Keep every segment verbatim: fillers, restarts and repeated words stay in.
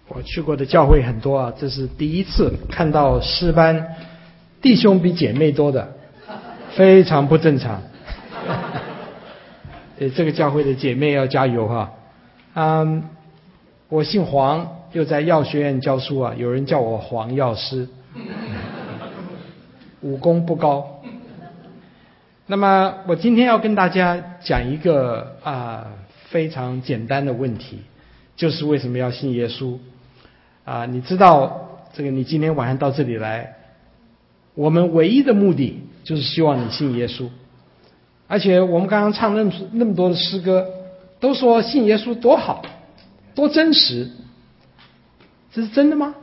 我去过的教会很多啊，这是第一次看到诗班弟兄比姐妹多的，非常不正常。这个教会的姐妹要加油哈。嗯，我姓黄，又在药学院教书啊，有人叫我黄药师，武功不高。那么我今天要跟大家讲一个啊非常简单的问题，就是为什么要信耶稣啊？你知道这个，你今天晚上到这里来，我们唯一的目的就是希望你信耶稣。而且我们刚刚唱那么那么多的诗歌，都说信耶稣多好，多真实，这是真的吗？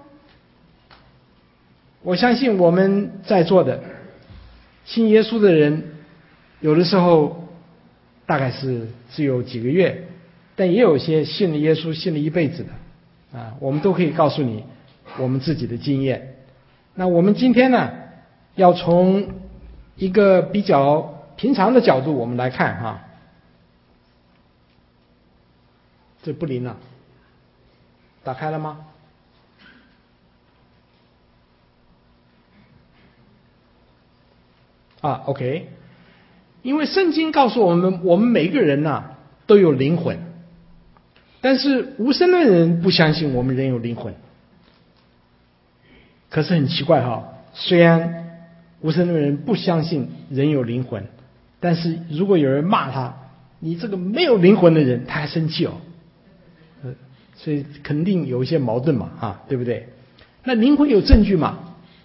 我相信我们在座的信耶稣的人，有的时候大概是只有几个月，但也有些信了耶稣信了一辈子的啊，我们都可以告诉你我们自己的经验。那我们今天呢，要从一个比较平常的角度我们来看哈。这不灵了，打开了吗？啊 OK， 因为圣经告诉我们，我们每个人呐、啊、都有灵魂，但是无神论人不相信我们人有灵魂。可是很奇怪哈，虽然无神论人不相信人有灵魂，但是如果有人骂他，你这个没有灵魂的人，他还生气哦。呃，所以肯定有一些矛盾嘛，啊，对不对？那灵魂有证据吗？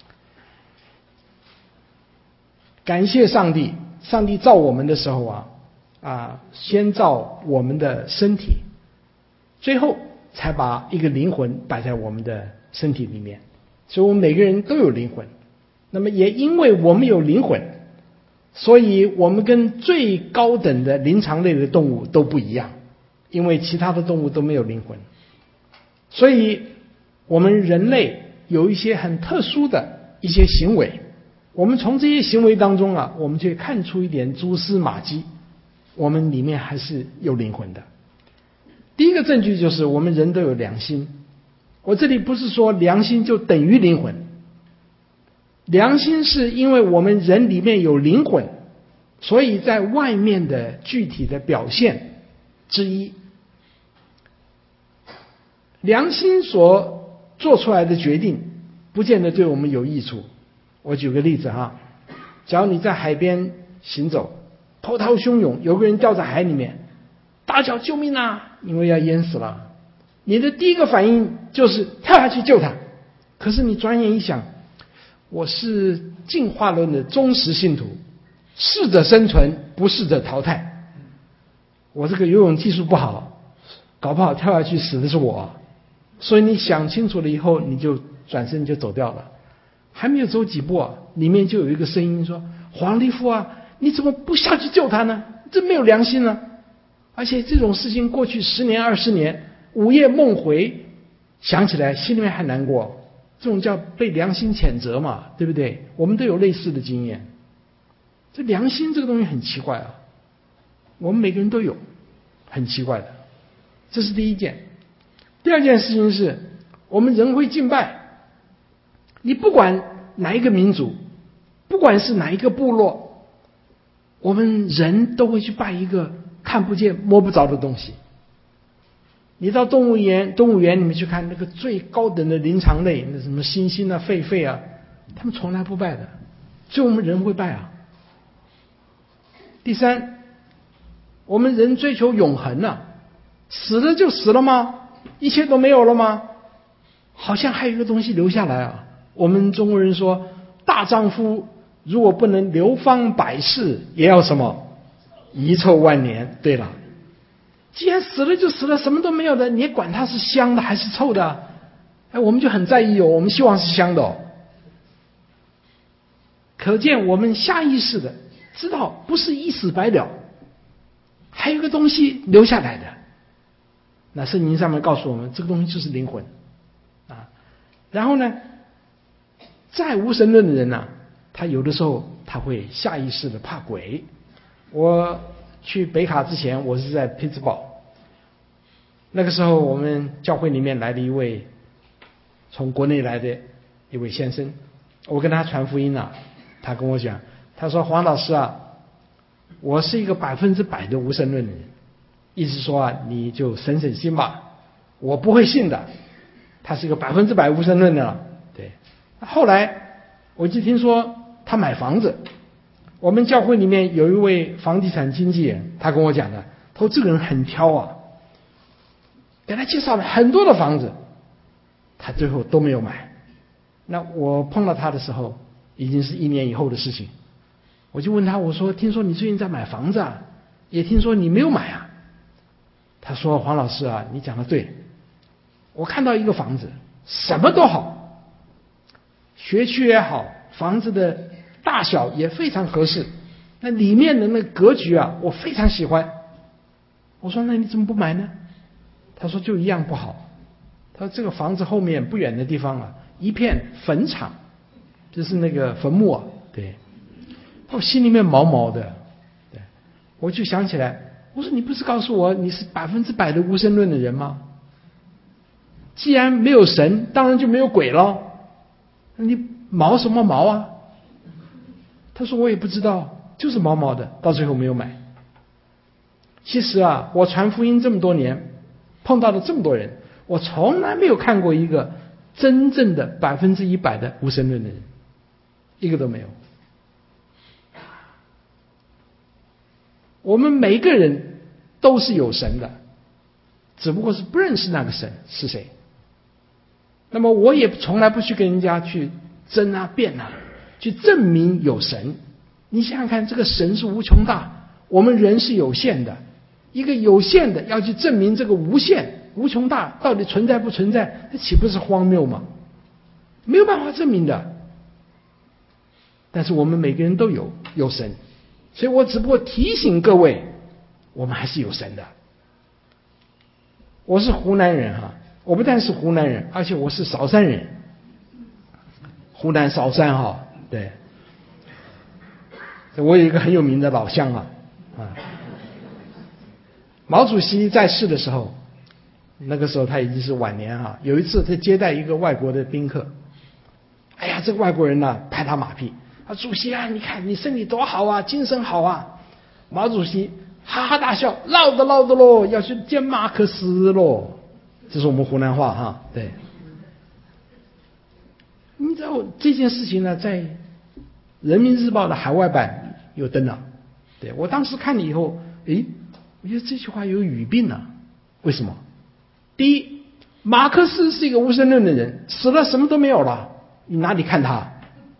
感谢上帝，上帝造我们的时候啊，啊，先造我们的身体，最后才把一个灵魂摆在我们的身体里面。所以我们每个人都有灵魂。那么也因为我们有灵魂，所以我们跟最高等的灵长类的动物都不一样，因为其他的动物都没有灵魂。所以我们人类有一些很特殊的一些行为，我们从这些行为当中啊，我们就看出一点蛛丝马迹，我们里面还是有灵魂的。第一个证据就是我们人都有良心。我这里不是说良心就等于灵魂，良心是因为我们人里面有灵魂，所以在外面的具体的表现之一。良心所做出来的决定不见得对我们有益处。我举个例子哈，假如你在海边行走，波涛汹涌，有个人掉在海里面，大叫救命啊，因为要淹死了，你的第一个反应就是跳下去救他。可是你转眼一想，我是进化论的忠实信徒，适者生存，不适者淘汰。我这个游泳技术不好，搞不好跳下去死的是我。所以你想清楚了以后，你就转身就走掉了。还没有走几步啊，里面就有一个声音说：黄立夫啊，你怎么不下去救他呢？这没有良心呢！而且这种事情过去十年二十年，午夜梦回，想起来心里面还难过。这种叫被良心谴责嘛，对不对？我们都有类似的经验。这良心这个东西很奇怪啊，我们每个人都有，很奇怪的。这是第一件。第二件事情是，我们人会敬拜。你不管哪一个民族，不管是哪一个部落，我们人都会去拜一个看不见摸不着的东西。你到动物园动物园里面去看，那个最高等的灵长类，那什么猩猩啊狒狒啊，他们从来不拜的，所以我们人会拜啊。第三，我们人追求永恒啊，死了就死了吗？一切都没有了吗？好像还有一个东西留下来啊。我们中国人说，大丈夫如果不能流芳百世，也要什么？遗臭万年。对了，既然死了就死了，什么都没有的，你也管它是香的还是臭的？哎，我们就很在意哦，我们希望是香的哦。可见我们下意识的知道，不是一死百了，还有一个东西留下来的。那圣经上面告诉我们，这个东西就是灵魂啊。然后呢，再无神论的人呢、啊，他有的时候他会下意识的怕鬼。我去北卡之前，我是在匹兹堡，那个时候我们教会里面来了一位从国内来的一位先生，我跟他传福音啊，他跟我讲，他说黄老师啊，我是一个百分之百的无神论的人，意思说啊，你就省省心吧，我不会信的。他是一个百分之百无神论的了。对，后来我就听说他买房子，我们教会里面有一位房地产经纪人，他跟我讲的，他说这个人很挑啊，给他介绍了很多的房子，他最后都没有买。那我碰到他的时候，已经是一年以后的事情。我就问他，我说听说你最近在买房子啊，也听说你没有买啊。他说黄老师啊，你讲的对，我看到一个房子什么都好，学区也好，房子的大小也非常合适，那里面的那个格局啊，我非常喜欢。我说那你怎么不买呢？他说就一样不好。他说这个房子后面不远的地方啊，一片坟场，就是那个坟墓啊。对，我心里面毛毛的。对，我就想起来，我说你不是告诉我你是百分之百的无神论的人吗？既然没有神，当然就没有鬼了，你毛什么毛啊？他说我也不知道，就是毛毛的，到最后没有买。其实啊，我传福音这么多年，碰到了这么多人，我从来没有看过一个真正的百分之一百的无神论的人，一个都没有。我们每个人都是有神的，只不过是不认识那个神是谁。那么我也从来不去跟人家去争啊辩啊，去证明有神。你想想看，这个神是无穷大，我们人是有限的，一个有限的要去证明这个无限无穷大到底存在不存在，这岂不是荒谬吗？没有办法证明的。但是我们每个人都有有神，所以我只不过提醒各位，我们还是有神的。我是湖南人哈，我不但是湖南人，而且我是韶山人，湖南韶山哈，对，我有一个很有名的老乡啊，啊，毛主席在世的时候，那个时候他已经是晚年啊，有一次他接待一个外国的宾客，哎呀，这个外国人呢拍他马屁，啊，主席啊，你看你身体多好啊，精神好啊。毛主席哈哈大笑，唠叨唠叨喽，要去见马克思喽。这是我们湖南话哈，对。你知道这件事情呢，在人民日报的海外版有登了。对，我当时看了以后，诶，我觉得这句话有语病啊。为什么？第一，马克思是一个无神论的人，死了什么都没有了，你哪里看他？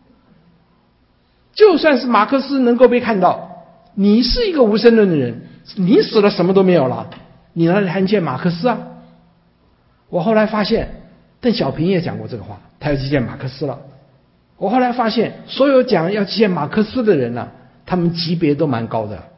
就算是马克思能够被看到，你是一个无神论的人，你死了什么都没有了，你哪里还见马克思啊？我后来发现，邓小平也讲过这个话，他要去见马克思了。我后来发现，所有讲要去见马克思的人呢、啊，他们级别都蛮高的。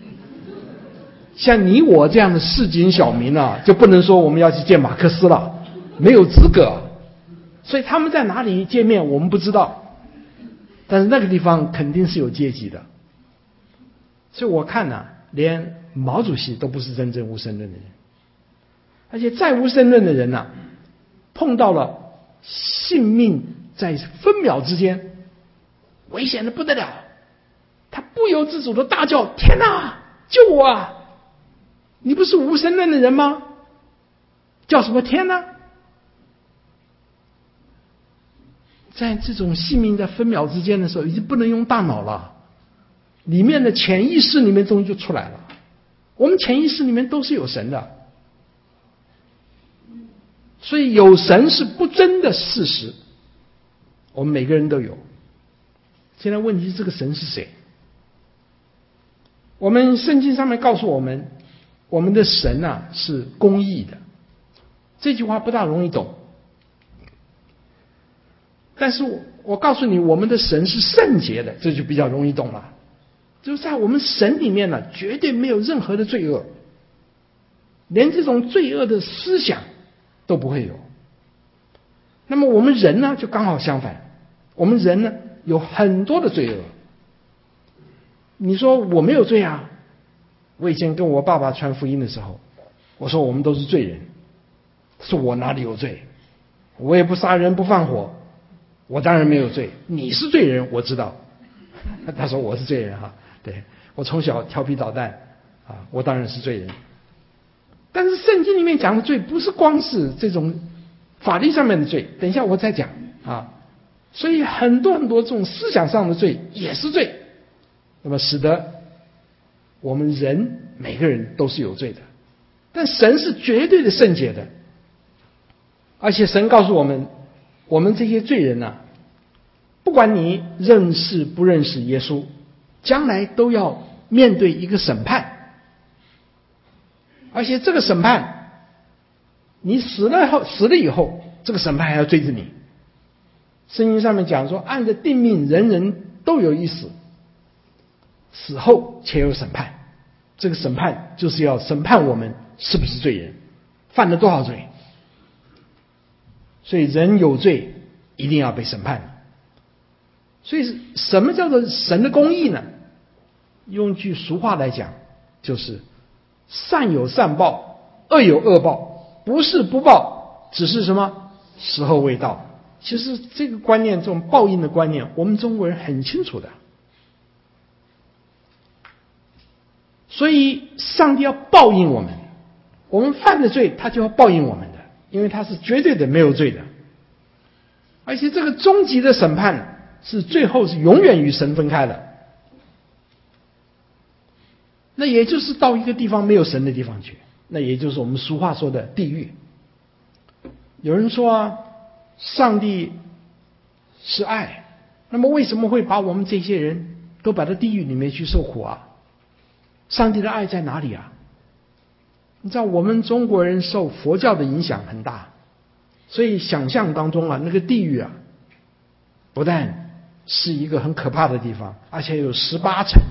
像你我这样的市井小民啊，就不能说我们要去见马克思了，没有资格。所以他们在哪里见面我们不知道，但是那个地方肯定是有阶级的。所以我看呢、啊，连毛主席都不是真正无神论的人，而且再无神论的人呢、啊，碰到了性命在分秒之间，危险的不得了，他不由自主的大叫：“天哪，救我啊！你不是无神论的人吗？叫什么天呢？”在这种性命在分秒之间的时候，已经不能用大脑了，里面的潜意识里面东西就出来了。我们潜意识里面都是有神的，所以有神是不争的事实，我们每个人都有。现在问题是这个神是谁？我们圣经上面告诉我们，我们的神啊是公义的，这句话不大容易懂。但是我我告诉你，我们的神是圣洁的，这就比较容易懂了。就是在我们神里面呢，绝对没有任何的罪恶，连这种罪恶的思想都不会有。那么我们人呢，就刚好相反，我们人呢有很多的罪恶。你说我没有罪啊？我以前跟我爸爸传福音的时候，我说我们都是罪人，他说我哪里有罪？ 我也不杀人不放火，我当然没有罪。你是罪人，我知道。他说我是罪人哈，对，我从小调皮捣蛋啊，我当然是罪人。但是圣经里面讲的罪不是光是这种法律上面的罪，等一下我再讲啊。所以很多很多这种思想上的罪也是罪，那么使得我们人每个人都是有罪的。但神是绝对的圣洁的，而且神告诉我们，我们这些罪人啊，不管你认识不认识耶稣，将来都要面对一个审判。而且这个审判，你死了后，死了以后，这个审判还要追着你。圣经上面讲说，按着定命，人人都有一死，死后且有审判。这个审判就是要审判我们是不是罪人，犯了多少罪。所以人有罪，一定要被审判。所以什么叫做神的公义呢？用句俗话来讲，就是善有善报，恶有恶报，不是不报，只是什么时候未到。其实这个观念，这种报应的观念，我们中国人很清楚的。所以上帝要报应我们，我们犯的罪他就要报应我们的，因为他是绝对的没有罪的。而且这个终极的审判是最后是永远与神分开的，那也就是到一个地方没有神的地方去，那也就是我们俗话说的地狱。有人说啊，上帝是爱，那么为什么会把我们这些人都摆到地狱里面去受苦啊？上帝的爱在哪里啊？你知道我们中国人受佛教的影响很大，所以想象当中啊，那个地狱啊，不但是一个很可怕的地方，而且有十八层，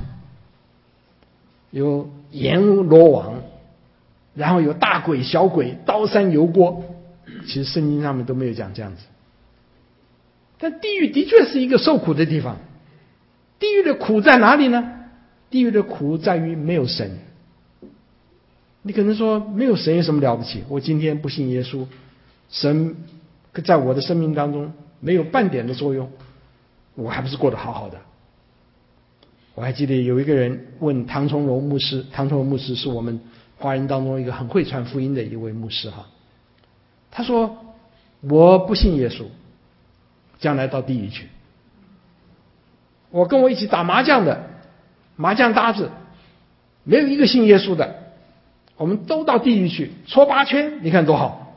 有阎罗王，然后有大鬼小鬼，刀山油锅。其实圣经上面都没有讲这样子。但地狱的确是一个受苦的地方。地狱的苦在哪里呢？地狱的苦在于没有神。你可能说没有神有什么了不起？我今天不信耶稣，神在我的生命当中没有半点的作用，我还不是过得好好的。我还记得有一个人问唐崇荣牧师，唐崇荣牧师是我们华人当中一个很会传福音的一位牧师哈。他说我不信耶稣，将来到地狱去。我跟我一起打麻将的麻将搭子没有一个信耶稣的，我们都到地狱去搓八圈，你看多好。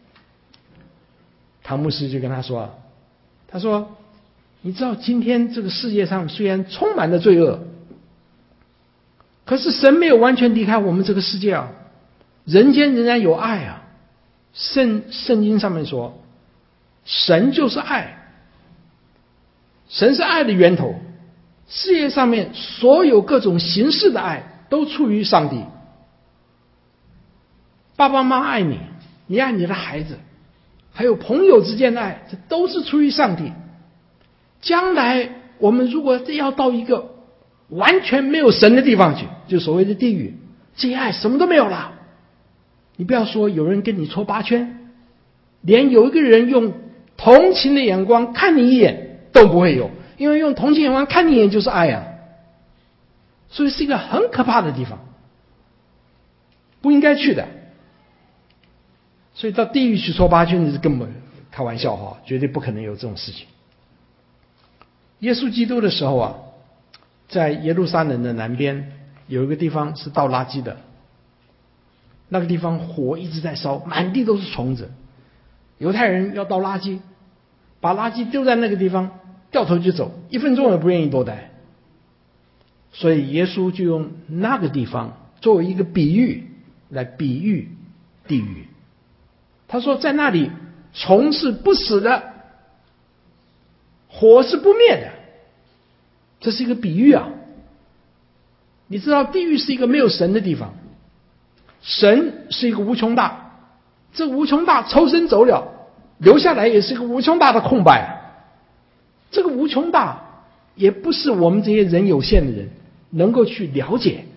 唐牧师就跟他说啊，他说你知道今天这个世界上虽然充满了罪恶，可是神没有完全离开我们这个世界啊，人间仍然有爱啊。圣圣经上面说，神就是爱，神是爱的源头。世界上面所有各种形式的爱都出于上帝。爸爸妈妈爱你，你爱你的孩子，还有朋友之间的爱，这都是出于上帝。将来我们如果要到一个完全没有神的地方去，就所谓的地狱，这些爱什么都没有了。你不要说有人跟你搓八圈，连有一个人用同情的眼光看你一眼都不会有，因为用同情眼光看你一眼就是爱啊。所以是一个很可怕的地方，不应该去的。所以到地狱去搓八圈，你是根本开玩笑哈，绝对不可能有这种事情。耶稣基督的时候啊，在耶路撒冷的南边有一个地方是倒垃圾的，那个地方火一直在烧，满地都是虫子。犹太人要倒垃圾，把垃圾丢在那个地方，掉头就走，一分钟也不愿意多待。所以耶稣就用那个地方作为一个比喻来比喻地狱。他说在那里虫是不死的，火是不灭的，这是一个比喻啊。你知道地狱是一个没有神的地方，神是一个无穷大，这无穷大抽身走了，留下来也是一个无穷大的空白。这个无穷大也不是我们这些人有限的人能够去了解。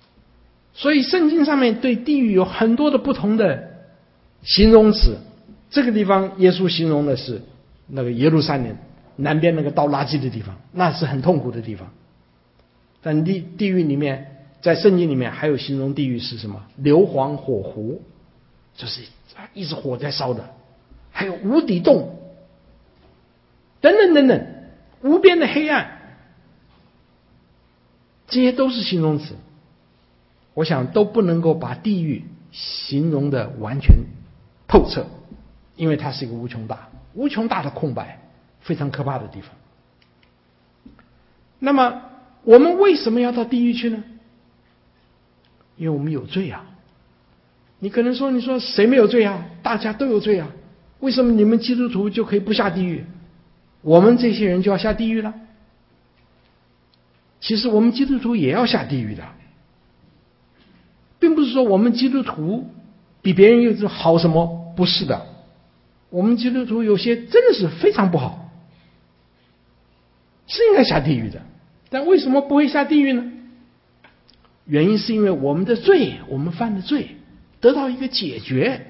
所以圣经上面对地狱有很多的不同的形容词， 这个地方耶稣形容的是那个耶路撒冷南边那个倒垃圾的地方，那是很痛苦的地方。但地地狱里面，在圣经里面还有形容地狱是什么？硫磺火湖，就是一直火在烧的，还有无底洞，等等等等，无边的黑暗，这些都是形容词。我想都不能够把地狱形容的完全透彻，因为它是一个无穷大、无穷大的空白，非常可怕的地方。那么我们为什么要到地狱去呢？因为我们有罪啊。你可能说，你说谁没有罪啊？大家都有罪啊，为什么你们基督徒就可以不下地狱，我们这些人就要下地狱了？其实我们基督徒也要下地狱的，并不是说我们基督徒比别人有好什么，不是的。我们基督徒有些真的是非常不好，是应该下地狱的，但为什么不会下地狱呢？原因是因为我们的罪，我们犯的罪得到一个解决。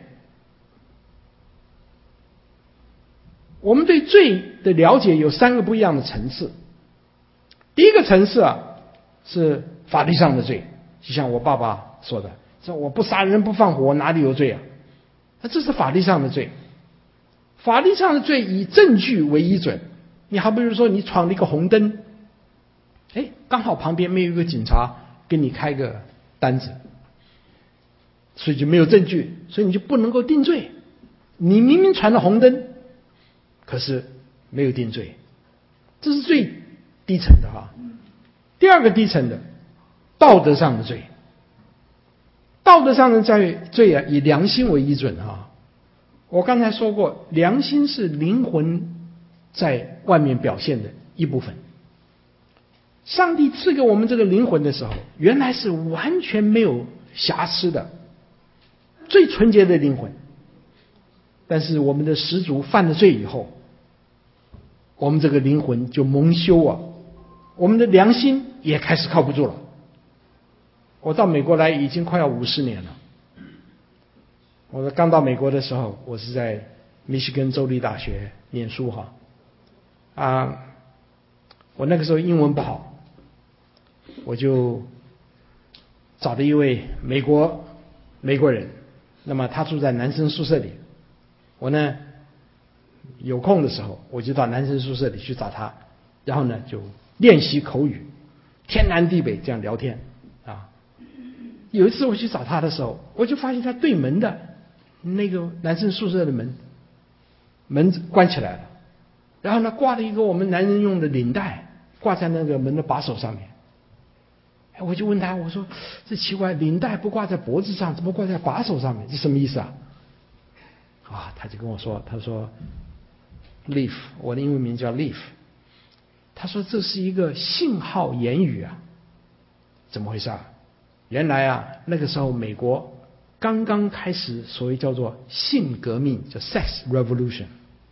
我们对罪的了解有三个不一样的层次。第一个层次啊，是法律上的罪，就像我爸爸说的，说我不杀人不放火，哪里有罪啊？那这是法律上的罪。法律上的罪以证据为依准。你好比如说你闯了一个红灯，哎，刚好旁边没有一个警察给你开个单子，所以就没有证据，所以你就不能够定罪。你明明闯了红灯，可是没有定罪，这是最低层的哈。第二个低层的，道德上的罪。道德上的罪罪啊，以良心为依准啊。我刚才说过，良心是灵魂在外面表现的一部分。上帝赐给我们这个灵魂的时候，原来是完全没有瑕疵的，最纯洁的灵魂。但是我们的始祖犯了罪以后，我们这个灵魂就蒙羞啊，我们的良心也开始靠不住了。我到美国来已经快要五十年了。我刚到美国的时候，我是在密西根州立大学念书哈，啊，我那个时候英文不好，我就找了一位美国美国人，那么他住在男生宿舍里，我呢有空的时候我就到男生宿舍里去找他，然后呢就练习口语，天南地北这样聊天啊。有一次我去找他的时候，我就发现他对门的那个男生宿舍的门门关起来了，然后呢挂了一个我们男人用的领带挂在那个门的把手上面。我就问他，我说这奇怪，领带不挂在脖子上，怎么挂在把手上面？这什么意思啊？啊，他就跟我说，他说 Leaf， 我的英文名叫 Leaf， 他说这是一个信号言语啊。怎么回事啊？原来啊，那个时候美国刚刚开始所谓叫做性革命，叫 sex revolution，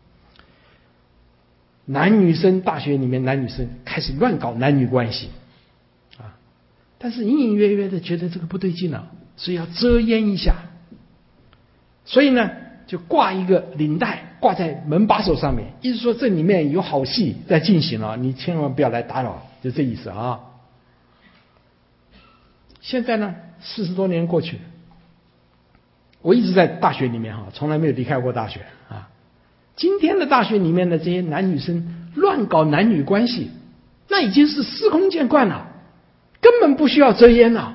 男女生大学里面男女生开始乱搞男女关系啊，但是隐隐约约的觉得这个不对劲了，所以要遮掩一下，所以呢就挂一个领带挂在门把手上面，意思说这里面有好戏在进行了，你千万不要来打扰，就这意思啊。现在呢四十多年过去了，我一直在大学里面哈，从来没有离开过大学啊。今天的大学里面的这些男女生乱搞男女关系，那已经是司空见惯了，根本不需要遮掩了。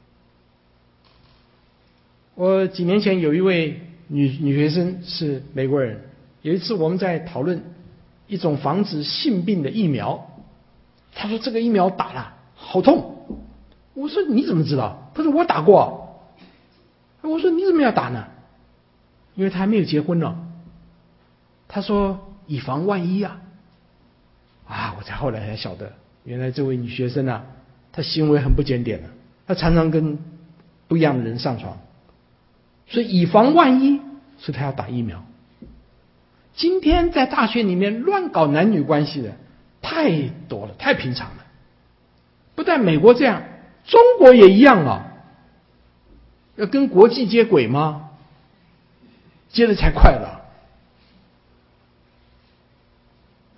我几年前有一位女女学生是美国人，有一次我们在讨论一种防止性病的疫苗，她说这个疫苗打了好痛。我说你怎么知道？他说我打过。我说你怎么要打呢？因为他还没有结婚呢。他说以防万一啊。啊，我才后来才晓得，原来这位女学生啊，她行为很不检点的，她常常跟不一样的人上床，所以以防万一，所以她要打疫苗。今天在大学里面乱搞男女关系的太多了，太平常了。不但美国这样，中国也一样啊。要跟国际接轨吗？接的才快了。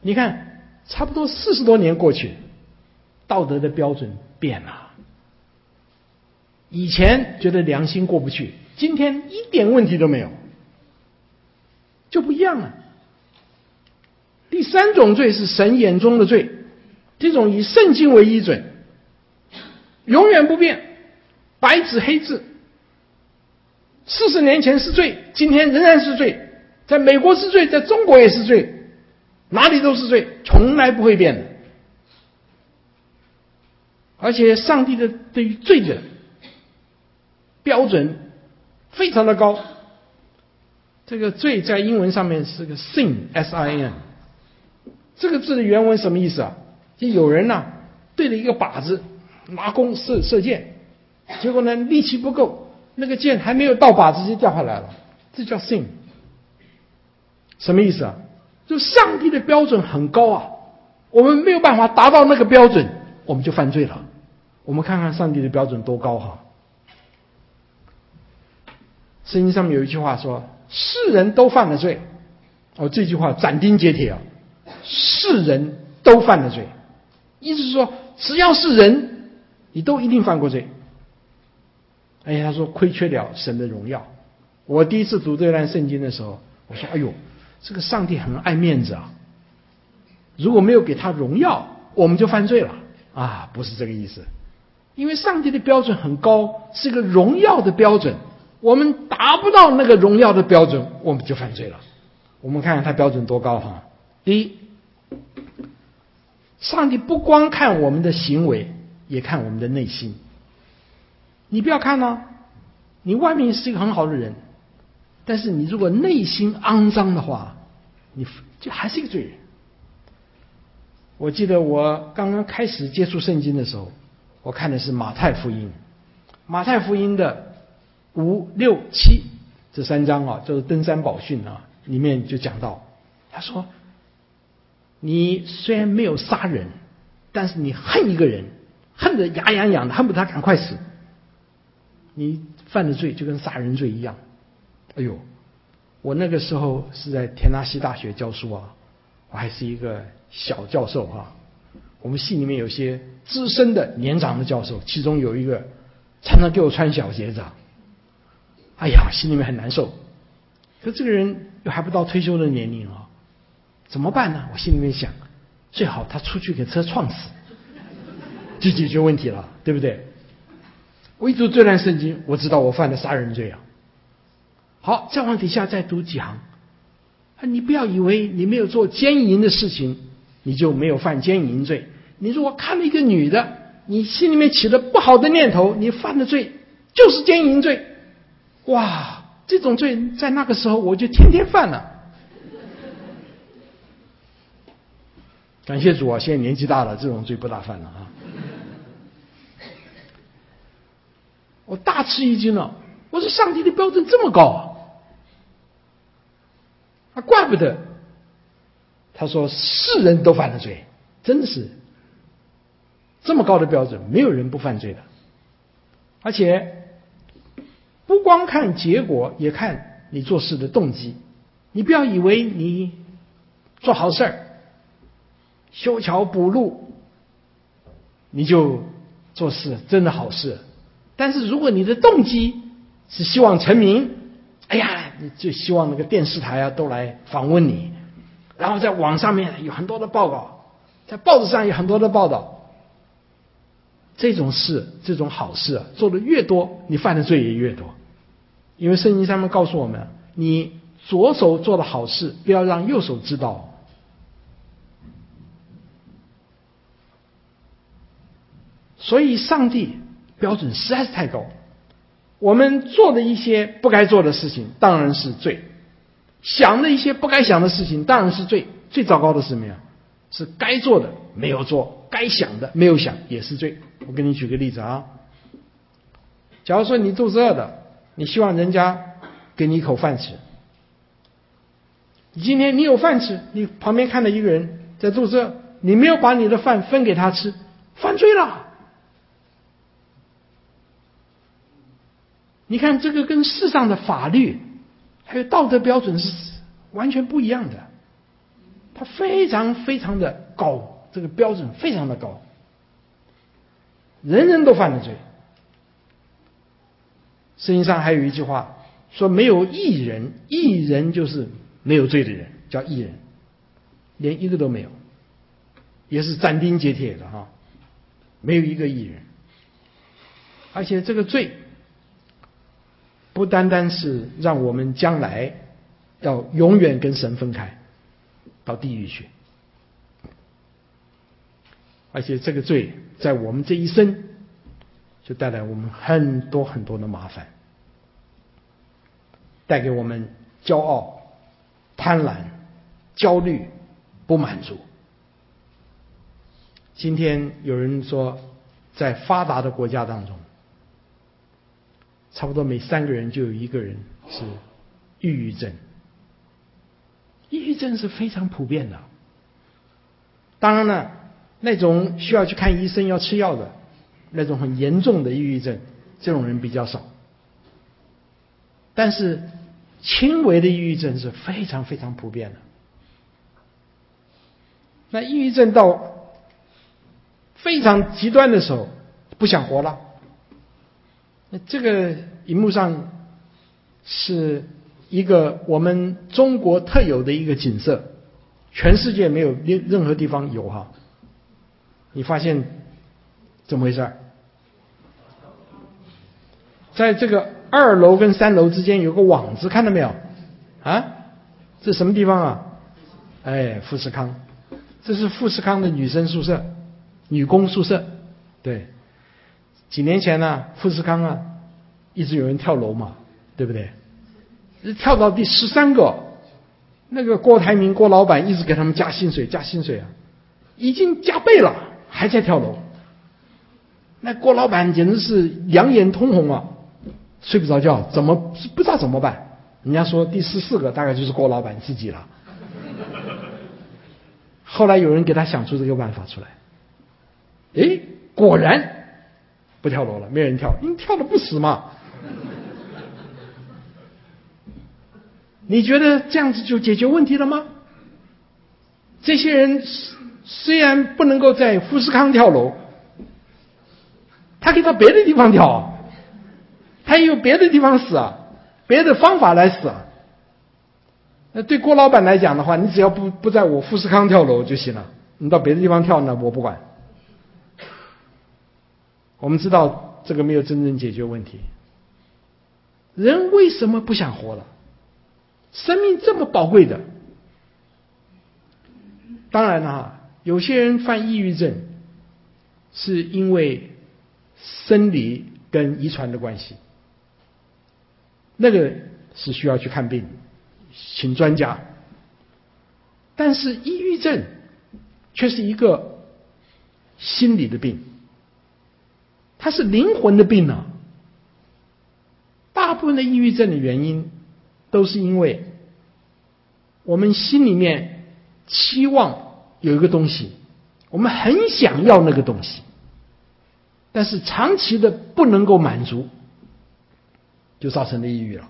你看，差不多四十多年过去，道德的标准变了。以前觉得良心过不去，今天一点问题都没有，就不一样了。第三种罪是神眼中的罪，这种以圣经为依准，永远不变，白纸黑字。四十年前是罪，今天仍然是罪，在美国是罪，在中国也是罪，哪里都是罪，从来不会变的。而且上帝的对于罪的标准非常的高。这个罪在英文上面是个 sin S I N， 这个字的原文什么意思啊？就有人呢、啊、对着一个靶子拿弓射射箭，结果呢力气不够，那个箭还没有到靶子就掉下来了，这叫 sin。 什么意思啊？就上帝的标准很高啊，我们没有办法达到那个标准，我们就犯罪了。我们看看上帝的标准多高哈！圣经上面有一句话说，世人都犯了罪。哦，这句话斩钉截铁啊，世人都犯了罪，意思是说只要是人，你都一定犯过罪。哎呀，他说亏缺了神的荣耀。我第一次读这段圣经的时候，我说哎呦，这个上帝很爱面子啊，如果没有给他荣耀，我们就犯罪了啊！不是这个意思，因为上帝的标准很高，是一个荣耀的标准，我们达不到那个荣耀的标准，我们就犯罪了。我们看看他标准多高哈！第一，上帝不光看我们的行为，也看我们的内心。你不要看哦，你外面是一个很好的人，但是你如果内心肮脏的话，你就还是一个罪人。我记得我刚刚开始接触圣经的时候，我看的是马太福音，马太福音的五六七这三章啊，就是登山宝训啊，里面就讲到，他说你虽然没有杀人，但是你恨一个人，恨得牙痒痒的，恨不得他赶快死，你犯的罪就跟杀人罪一样。哎呦，我那个时候是在田纳西大学教书啊，我还是一个小教授啊。我们系里面有些资深的年长的教授，其中有一个常常给我穿小鞋子啊，哎呀，心里面很难受。可这个人又还不到退休的年龄啊，怎么办呢？我心里面想，最好他出去给车撞死，就解决问题了，对不对？我一读这段圣经，我知道我犯了杀人罪啊。好，再往底下再读几行，你不要以为你没有做奸淫的事情，你就没有犯奸淫罪。你如果看了一个女的，你心里面起了不好的念头，你犯的罪就是奸淫罪。哇，这种罪在那个时候我就天天犯了。感谢主啊，现在年纪大了，这种罪不大犯了啊。我大吃一惊了，我说上帝的标准这么高啊！啊，怪不得他说世人都犯了罪，真的是这么高的标准，没有人不犯罪的。而且不光看结果，也看你做事的动机。你不要以为你做好事儿，修桥补路，你就做事真的好事。但是如果你的动机是希望成名，哎呀，你就希望那个电视台啊都来访问你，然后在网上面有很多的报告，在报纸上有很多的报道，这种事，这种好事啊，做的越多，你犯的罪也越多。因为圣经上面告诉我们，你左手做的好事，不要让右手知道。所以上帝标准实在是太高，我们做的一些不该做的事情当然是罪，想的一些不该想的事情当然是罪。最糟糕的是什么呀？是该做的没有做，该想的没有想，也是罪。我给你举个例子啊，假如说你肚子饿的，你希望人家给你一口饭吃，今天你有饭吃，你旁边看到一个人在肚子饿，你没有把你的饭分给他吃，犯罪了。你看这个跟世上的法律还有道德标准是完全不一样的。 它非常非常的高，这个标准非常的高，人人都犯了罪。圣经上还有一句话说，没有义人，义人就是没有罪的人，叫义人，连一个都没有，也是斩钉截铁的哈，没有一个义人。而且这个罪不单单是让我们将来要永远跟神分开，到地狱去，而且这个罪在我们这一生就带来我们很多很多的麻烦，带给我们骄傲、贪婪、焦虑、不满足。今天有人说，在发达的国家当中，差不多每三个人就有一个人是抑郁症。抑郁症是非常普遍的，当然了，那种需要去看医生要吃药的那种很严重的抑郁症，这种人比较少，但是轻微的抑郁症是非常非常普遍的。那抑郁症到非常极端的时候，不想活了。那这个荧幕上是一个我们中国特有的一个景色，全世界没有任何地方有哈。你发现怎么回事？在这个二楼跟三楼之间有个网子，看到没有？啊，这什么地方啊？哎，富士康，这是富士康的女生宿舍、女工宿舍。对，几年前呢，富士康啊，一直有人跳楼嘛，对不对？跳到第十三个，那个郭台铭郭老板一直给他们加薪水加薪水啊，已经加倍了，还在跳楼。那郭老板简直是两眼通红啊，睡不着觉，怎么不知道怎么办？人家说第十四个大概就是郭老板自己了。后来有人给他想出这个办法出来，诶，果然不跳楼了，没人跳，因为跳的不死嘛。你觉得这样子就解决问题了吗？这些人虽然不能够在富士康跳楼，他可以到别的地方跳啊，他也有别的地方死啊，别的方法来死啊。那对郭老板来讲的话，你只要不不在我富士康跳楼就行了，你到别的地方跳呢，我不管。我们知道这个没有真正解决问题。人为什么不想活了？生命这么宝贵的。当然了，有些人犯抑郁症是因为生理跟遗传的关系，那个是需要去看病请专家。但是抑郁症却是一个心理的病，它是灵魂的病啊。大部分的抑郁症的原因都是因为我们心里面期望有一个东西，我们很想要那个东西，但是长期的不能够满足，就造成了抑郁了。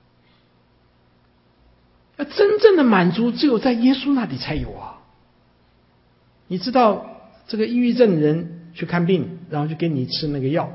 而真正的满足只有在耶稣那里才有啊！你知道这个抑郁症的人去看病，然后就给你吃那个药，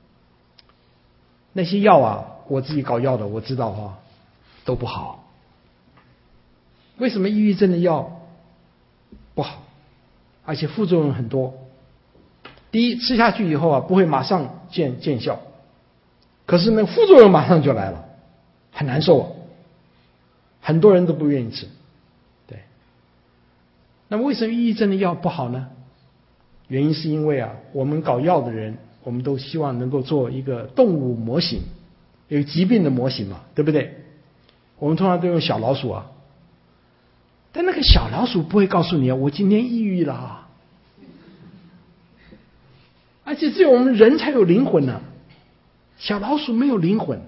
那些药啊，我自己搞药的，我知道啊，都不好。为什么抑郁症的药不好？而且副作用很多。第一，吃下去以后啊，不会马上见见效，可是呢，副作用马上就来了，很难受啊。很多人都不愿意吃。对，那么为什么抑郁症的药不好呢？原因是因为啊，我们搞药的人，我们都希望能够做一个动物模型，有疾病的模型嘛，对不对？我们通常都用小老鼠啊，但那个小老鼠不会告诉你啊，我今天抑郁了啊。而且只有我们人才有灵魂呢、啊，小老鼠没有灵魂。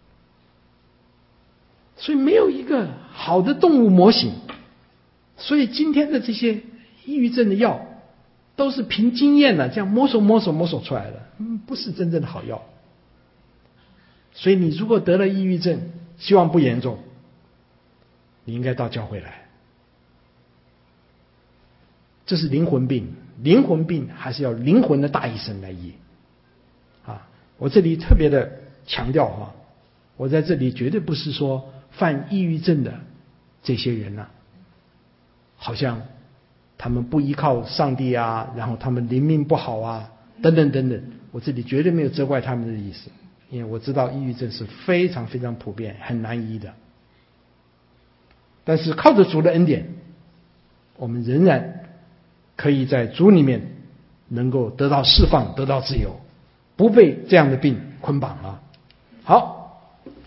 所以没有一个好的动物模型，所以今天的这些抑郁症的药都是凭经验的，这样摸索摸索摸索出来的，嗯，不是真正的好药。所以你如果得了抑郁症，希望不严重，你应该到教会来， 这是灵魂病，灵魂病还是要灵魂的大医生来医啊！我这里特别的强调哈，我在这里绝对不是说犯抑郁症的这些人啊，好像他们不依靠上帝啊，然后他们灵命不好啊，等等等等，我这里绝对没有责怪他们的意思，因为我知道抑郁症是非常非常普遍，很难医的。但是靠着主的恩典，我们仍然可以在主里面能够得到释放，得到自由，不被这样的病捆绑了。好，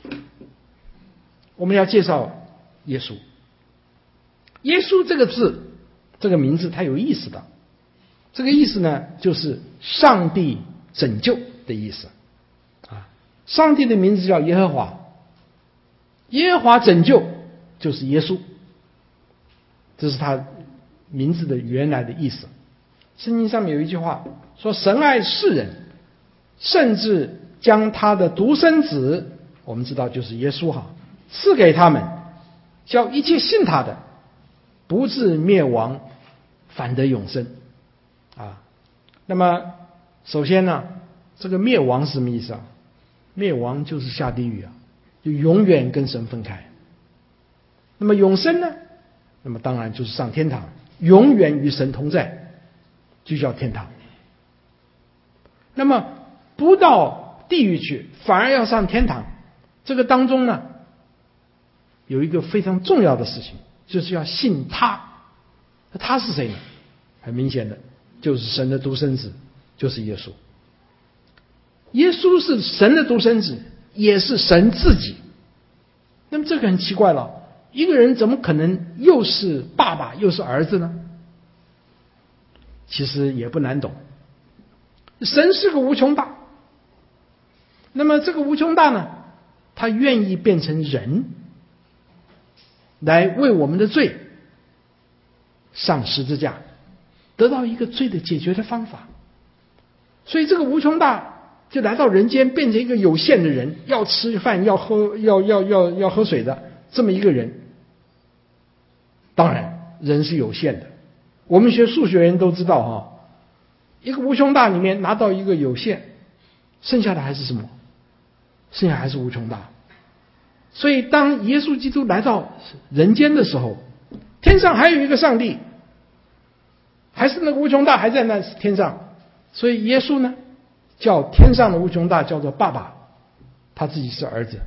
我们要介绍耶稣。耶稣这个字，这个名字它有意思的，这个意思呢，就是上帝拯救的意思啊。上帝的名字叫耶和华，耶和华拯救就是耶稣，这是他名字的原来的意思。圣经上面有一句话说，神爱世人，甚至将他的独生子，我们知道就是耶稣哈，赐给他们，叫一切信他的不至灭亡，反得永生啊。那么首先呢，这个灭亡是什么意思啊？灭亡就是下地狱啊，就永远跟神分开。那么永生呢，那么当然就是上天堂，永远与神同在，就叫天堂。那么不到地狱去，反而要上天堂，这个当中呢，有一个非常重要的事情，就是要信他。他是谁呢？很明显的，就是神的独生子，就是耶稣。耶稣是神的独生子，也是神自己。那么这个很奇怪了，一个人怎么可能又是爸爸又是儿子呢？其实也不难懂。神是个无穷大，那么这个无穷大呢，他愿意变成人，来为我们的罪上十字架，得到一个罪的解决的方法。所以这个无穷大就来到人间，变成一个有限的人，要吃饭要喝要要要要喝水的这么一个人。当然人是有限的，我们学数学人都知道哈，一个无穷大里面拿到一个有限，剩下的还是什么？剩下还是无穷大。所以当耶稣基督来到人间的时候，天上还有一个上帝，还是那个无穷大还在那天上，所以耶稣呢叫天上的无穷大叫做爸爸，他自己是儿子。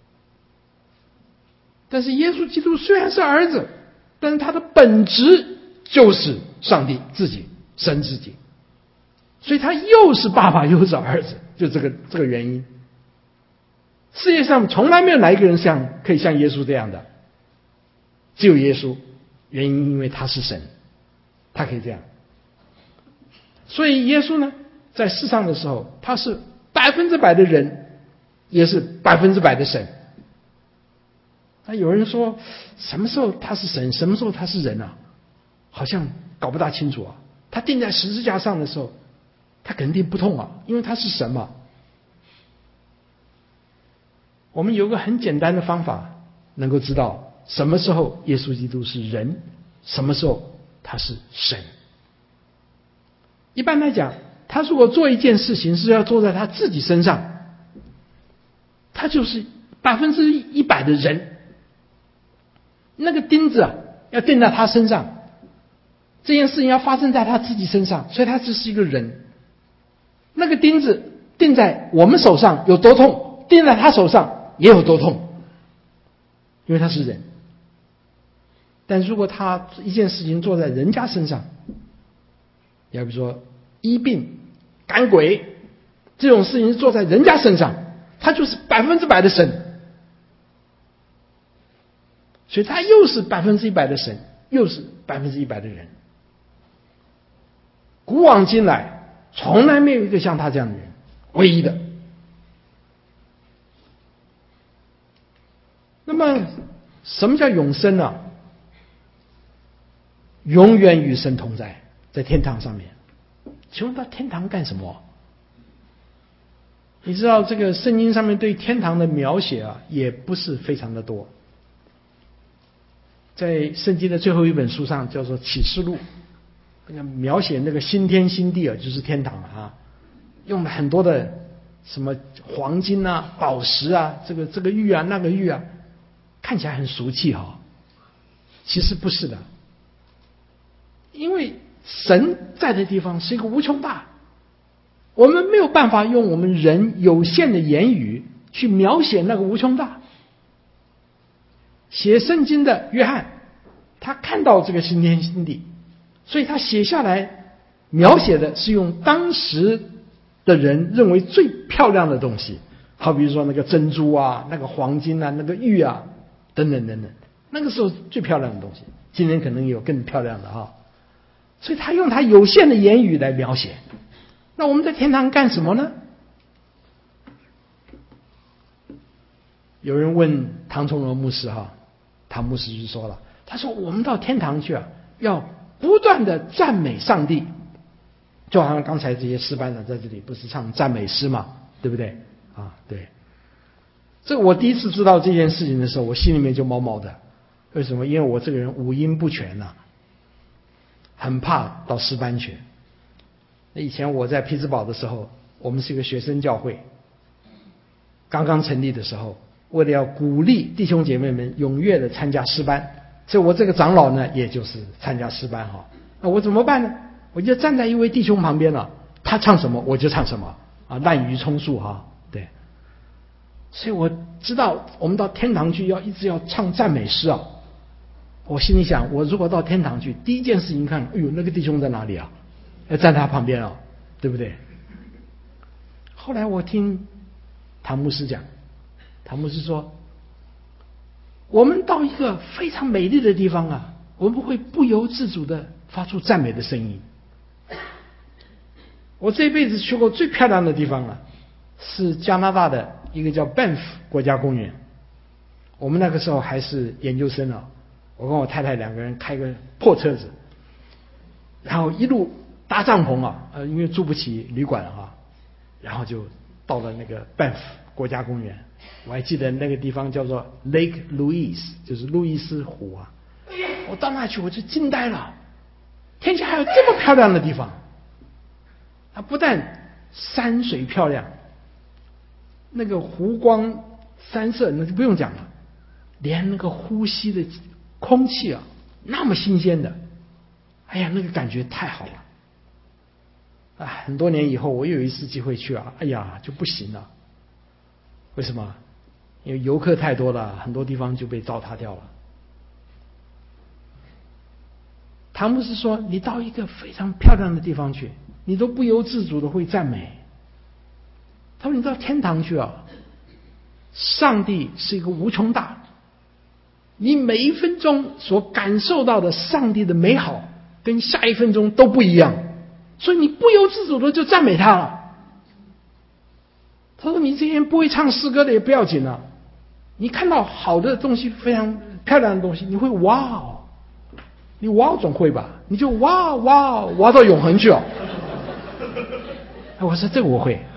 但是耶稣基督虽然是儿子，但是他的本质就是上帝自己，神自己，所以他又是爸爸又是儿子，就这个这个原因。世界上从来没有哪一个人像可以像耶稣这样的，只有耶稣。原因因为他是神，他可以这样。所以耶稣呢，在世上的时候，他是百分之百的人，也是百分之百的神。那有人说，什么时候他是神，什么时候他是人啊？好像搞不大清楚啊。他钉在十字架上的时候，他肯定不痛啊，因为他是神嘛。我们有个很简单的方法，能够知道什么时候耶稣基督是人，什么时候他是神。一般来讲，他如果做一件事情是要做在他自己身上，他就是百分之一百的人。那个钉子啊，要钉在他身上，这件事情要发生在他自己身上，所以他只是一个人。那个钉子钉在我们手上有多痛，钉在他手上也有多痛，因为他是人。但如果他一件事情做在人家身上，要比如说医病赶鬼这种事情做在人家身上，他就是百分之百的神。所以他又是百分之一百的神，又是百分之一百的人。古往今来从来没有一个像他这样的人，唯一的。那么什么叫永生呢？永远与神同在，在天堂上面。请问到天堂干什么？你知道这个圣经上面对天堂的描写啊，也不是非常的多。在圣经的最后一本书上叫做启示录， 那个描写那个新天新地啊，就是天堂啊，用了很多的什么黄金啊、宝石啊，这个这个玉啊、那个玉啊，看起来很俗气哈、哦，其实不是的，因为神在的地方是一个无穷大，我们没有办法用我们人有限的言语去描写那个无穷大。写圣经的约翰，他看到这个新天新地，所以他写下来描写的是用当时的人认为最漂亮的东西，好比如说那个珍珠啊、那个黄金啊、那个玉啊等等等等，那个时候最漂亮的东西。今天可能有更漂亮的啊，所以他用他有限的言语来描写。那我们在天堂干什么呢？有人问唐崇荣牧师哈，唐牧师就说了，他说我们到天堂去啊，要不断的赞美上帝，就好像刚才这些诗班长在这里不是唱赞美诗嘛，对不对啊？对，这我第一次知道这件事情的时候，我心里面就毛毛的。为什么？因为我这个人五音不全呐、啊，很怕到诗班去。那以前我在匹兹堡的时候，我们是一个学生教会，刚刚成立的时候，为了要鼓励弟兄姐妹们踊跃的参加诗班，所以我这个长老呢，也就是参加诗班哈。那我怎么办呢？我就站在一位弟兄旁边了，他唱什么我就唱什么啊，滥竽充数哈。对，所以我知道我们到天堂去要一直要唱赞美诗啊。我心里想，我如果到天堂去，第一件事情看，哎呦，那个弟兄在哪里啊？要站他旁边啊，对不对？后来我听唐牧师讲，唐牧师说，我们到一个非常美丽的地方啊，我们会不由自主的发出赞美的声音。我这辈子去过最漂亮的地方啊，是加拿大的一个叫 Banff 国家公园。我们那个时候还是研究生啊，我跟我太太两个人开个破车子，然后一路搭帐篷啊，呃，因为住不起旅馆啊，然后就到了那个 Banff 国家公园。我还记得那个地方叫做 Lake Louise， 就是路易斯湖啊。我到那去我就惊呆了，天下还有这么漂亮的地方。它不但山水漂亮，那个湖光山色那就不用讲了，连那个呼吸的空气啊，那么新鲜的，哎呀，那个感觉太好了。啊，很多年以后我又有一次机会去啊，哎呀就不行了。为什么？因为游客太多了，很多地方就被糟蹋掉了。唐牧师说，你到一个非常漂亮的地方去，你都不由自主的会赞美。他说你到天堂去啊，上帝是一个无穷大，你每一分钟所感受到的上帝的美好跟下一分钟都不一样，所以你不由自主的就赞美他了。他说你这些人不会唱诗歌的也不要紧了、啊，你看到好的东西，非常漂亮的东西，你会哇哦，你哇哦总会吧，你就哇哇哇到永恒去哦。我说这个我会，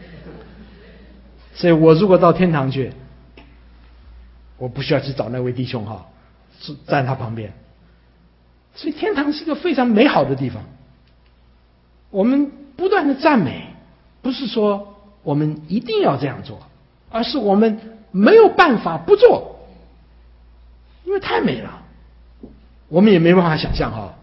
所以我如果到天堂去，我不需要去找那位弟兄哈，是站他旁边。所以天堂是一个非常美好的地方，我们不断的赞美，不是说我们一定要这样做，而是我们没有办法不做，因为太美了，我们也没办法想象哈。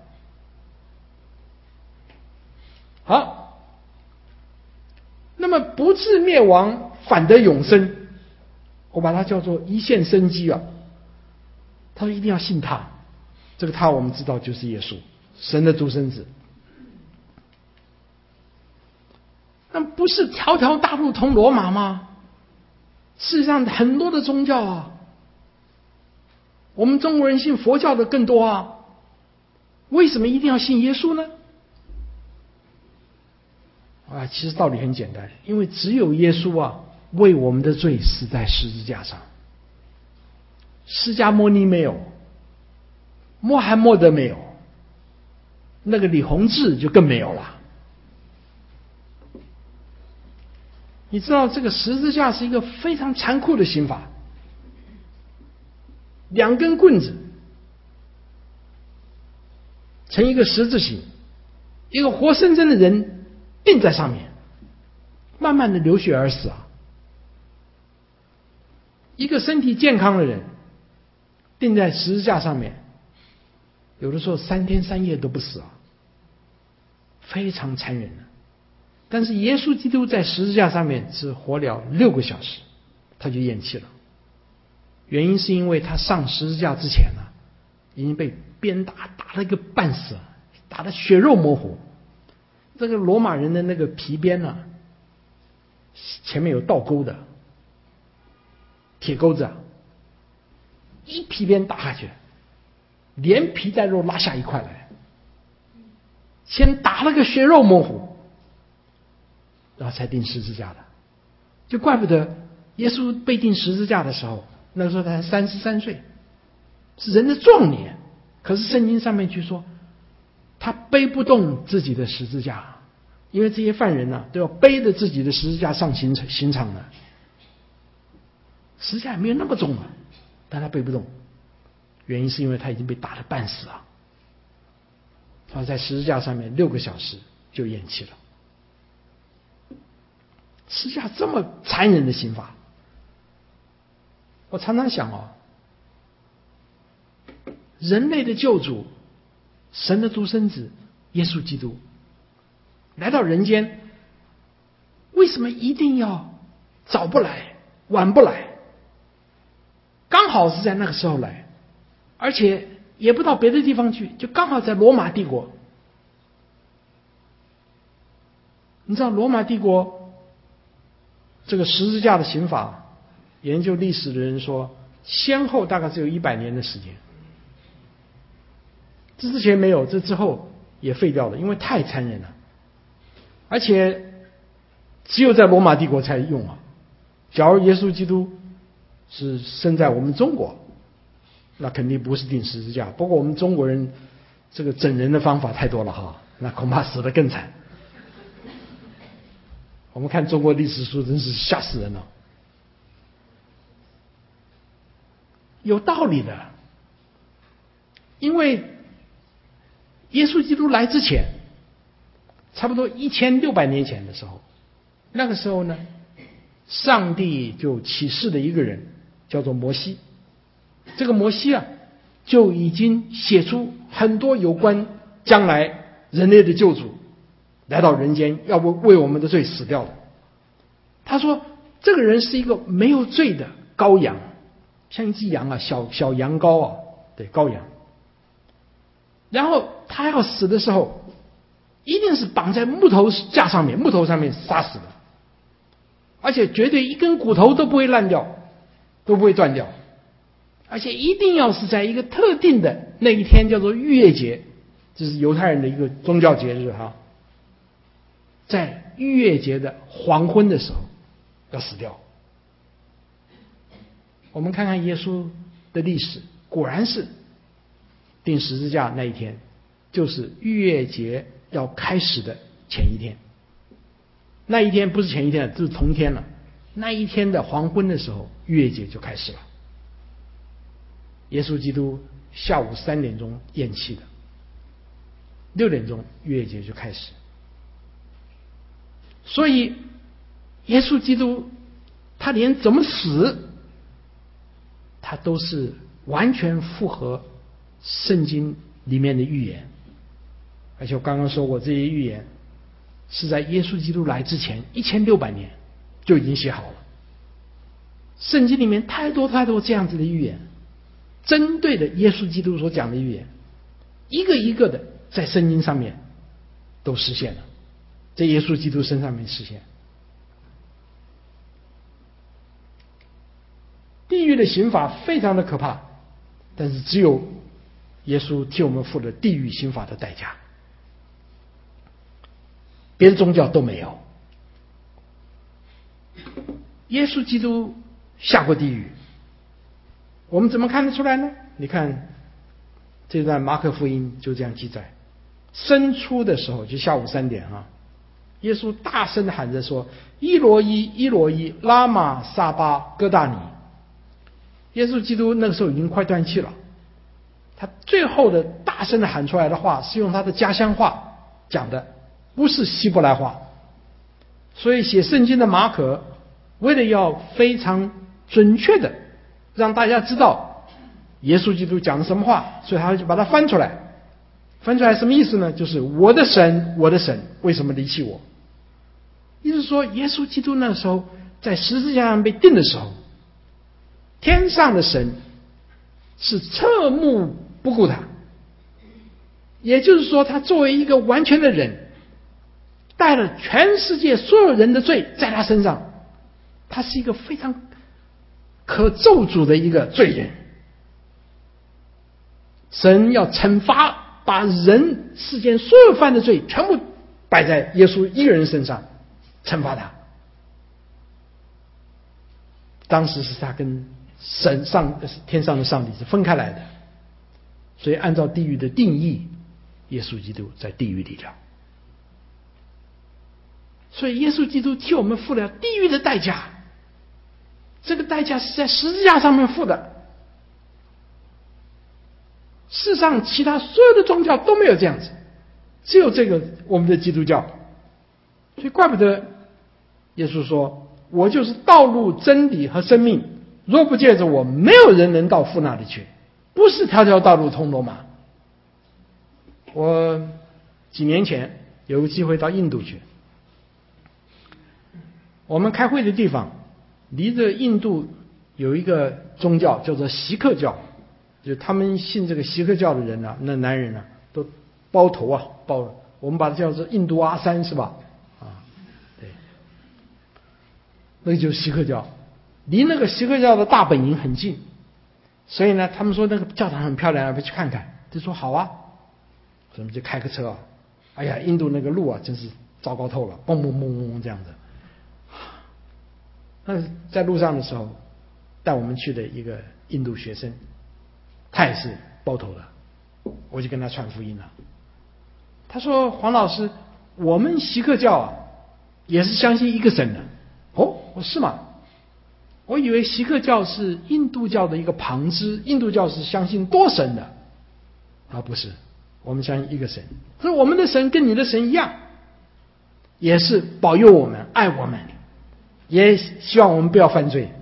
好，那么不至灭亡，反得永生，我把它叫做一线生机啊。他说一定要信他，这个他我们知道就是耶稣，神的独生子。那不是条条大路通罗马吗？事实上很多的宗教啊，我们中国人信佛教的更多啊，为什么一定要信耶稣呢？啊，其实道理很简单，因为只有耶稣啊，为我们的罪死在十字架上。释迦牟尼没有，穆罕默德没有，那个李洪志就更没有了。你知道这个十字架是一个非常残酷的刑罚，两根棍子成一个十字形， 一个活生生的人钉在上面，慢慢的流血而死啊！一个身体健康的人钉在十字架上面，有的时候三天三夜都不死啊，非常残忍的。但是耶稣基督在十字架上面只活了六个小时，他就咽气了。原因是因为他上十字架之前呢、啊，已经被鞭打打了一个半死，打得血肉模糊。这个罗马人的那个皮鞭呢、啊，前面有倒钩的铁钩子啊，一皮鞭打下去，连皮带肉拉下一块来，先打了个血肉模糊，然后才钉十字架的。就怪不得耶稣被钉十字架的时候，那个时候他才三十三岁，是人的壮年。可是圣经上面却说，他背不动自己的十字架，因为这些犯人呢、啊、都要背着自己的十字架上刑刑场的。十字架也没有那么重啊，但他背不动，原因是因为他已经被打得半死啊。他在十字架上面六个小时就咽气了。十字架这么残忍的刑罚，我常常想哦，人类的救主，神的独生子耶稣基督来到人间，为什么一定要早不来晚不来？刚好是在那个时候来，而且也不到别的地方去，就刚好在罗马帝国。你知道罗马帝国这个十字架的刑法，研究历史的人说，先后大概只有一百年的时间。这之前没有，这之后也废掉了，因为太残忍了，而且只有在罗马帝国才用啊。假如耶稣基督是生在我们中国，那肯定不是钉十字架。不过我们中国人这个整人的方法太多了哈，那恐怕死得更惨。我们看中国历史书真是吓死人了，有道理的。因为耶稣基督来之前，差不多一千六百年前的时候，那个时候呢，上帝就启示了一个人，叫做摩西。这个摩西啊，就已经写出很多有关将来人类的救主来到人间，要不为我们的罪死掉的。他说，这个人是一个没有罪的羔羊，像一只羊啊，小小羊羔啊，对，羔羊。然后他要死的时候，一定是绑在木头架上面，木头上面杀死的，而且绝对一根骨头都不会烂掉，都不会断掉，而且一定要是在一个特定的那一天，叫做逾越节，这是犹太人的一个宗教节日哈，在逾越节的黄昏的时候要死掉。我们看看耶稣的历史，果然是钉十字架那一天，就是逾越节要开始的前一天。那一天不是前一天，就是同一天了。那一天的黄昏的时候，逾越节就开始了。耶稣基督下午三点钟咽气的，六点钟逾越节就开始。所以耶稣基督他连怎么死，他都是完全符合圣经里面的预言。而且我刚刚说过，这些预言是在耶稣基督来之前一千六百年就已经写好了。圣经里面太多太多这样子的预言，针对的耶稣基督所讲的预言，一个一个的在圣经上面都实现了，在耶稣基督身上面实现。地狱的刑罚非常的可怕，但是只有耶稣替我们付了地狱刑罚的代价，别的宗教都没有。耶稣基督下过地狱，我们怎么看得出来呢？你看这段马可福音就这样记载，申初的时候，就下午三点啊，耶稣大声的喊着说：伊罗伊伊罗伊拉玛撒巴哥大尼。耶稣基督那个时候已经快断气了，他最后的大声的喊出来的话是用他的家乡话， 讲的，不是希伯来话。所以写圣经的马可为了要非常准确的让大家知道耶稣基督讲的什么话，所以他就把它翻出来。翻出来什么意思呢？就是我的神，我的神，为什么离弃我？意思说耶稣基督那时候在十字架上被钉的时候，天上的神是侧目不顾他，也就是说他作为一个完全的人，带了全世界所有人的罪在他身上，他是一个非常可咒诅的一个罪人。神要惩罚，把人世间所有犯的罪全部摆在耶稣一个人身上，惩罚他。当时是他跟神上天上的上帝是分开来的，所以按照地狱的定义，耶稣基督在地狱里了。所以耶稣基督替我们付了地狱的代价，这个代价是在十字架上面付的。世上其他所有的宗教都没有这样子，只有这个我们的基督教。所以怪不得耶稣说，我就是道路真理和生命，若不借着我，没有人能到父那里去。不是条条道路通罗马。我几年前有个机会到印度去，我们开会的地方离着印度有一个宗教叫做锡克教，就他们信这个锡克教的人啊，那男人啊都包头啊，包，我们把它叫做印度阿三，是吧？啊，对，那个就是锡克教，离那个锡克教的大本营很近，所以呢，他们说那个教堂很漂亮，要不去看看？就说好啊，所以我们就开个车啊，哎呀，印度那个路啊，真是糟糕透了，嘣嘣嘣嘣这样子。那在路上的时候，带我们去的一个印度学生，他也是包头的，我就跟他传福音了。他说：“黄老师，我们锡克教啊，也是相信一个神的。”哦，我是吗？我以为锡克教是印度教的一个旁支，印度教是相信多神的。啊，不是，我们相信一个神。所以我们的神跟你的神一样，也是保佑我们、爱我们，也希望我们不要犯罪，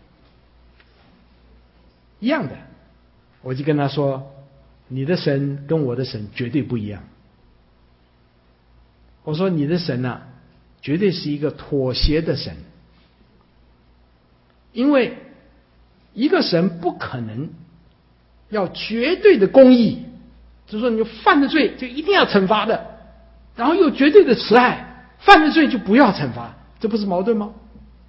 一样的。我就跟他说，你的神跟我的神绝对不一样。我说你的神啊，绝对是一个妥协的神，因为一个神不可能要绝对的公义，就是说你犯的罪就一定要惩罚的，然后又绝对的慈爱，犯的罪就不要惩罚，这不是矛盾吗？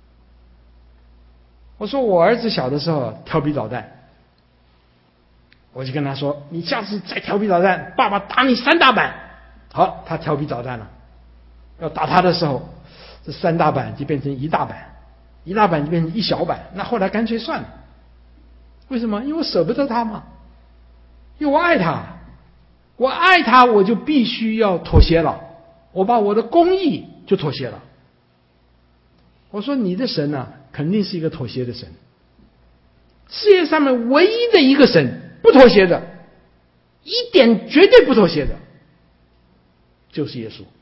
我说我儿子小的时候调皮捣蛋，我就跟他说，你下次再调皮捣蛋，爸爸打你三大板。好，他调皮捣蛋了，要打他的时候，这三大板就变成一大板，一大板就变成一小板，那后来干脆算了。为什么？因为我舍不得他嘛，因为我爱他，我爱他，我就必须要妥协了，我把我的公义就妥协了。我说你的神啊，肯定是一个妥协的神，世界上面唯一的一个神不妥协的，一点绝对不妥协的，就是耶稣。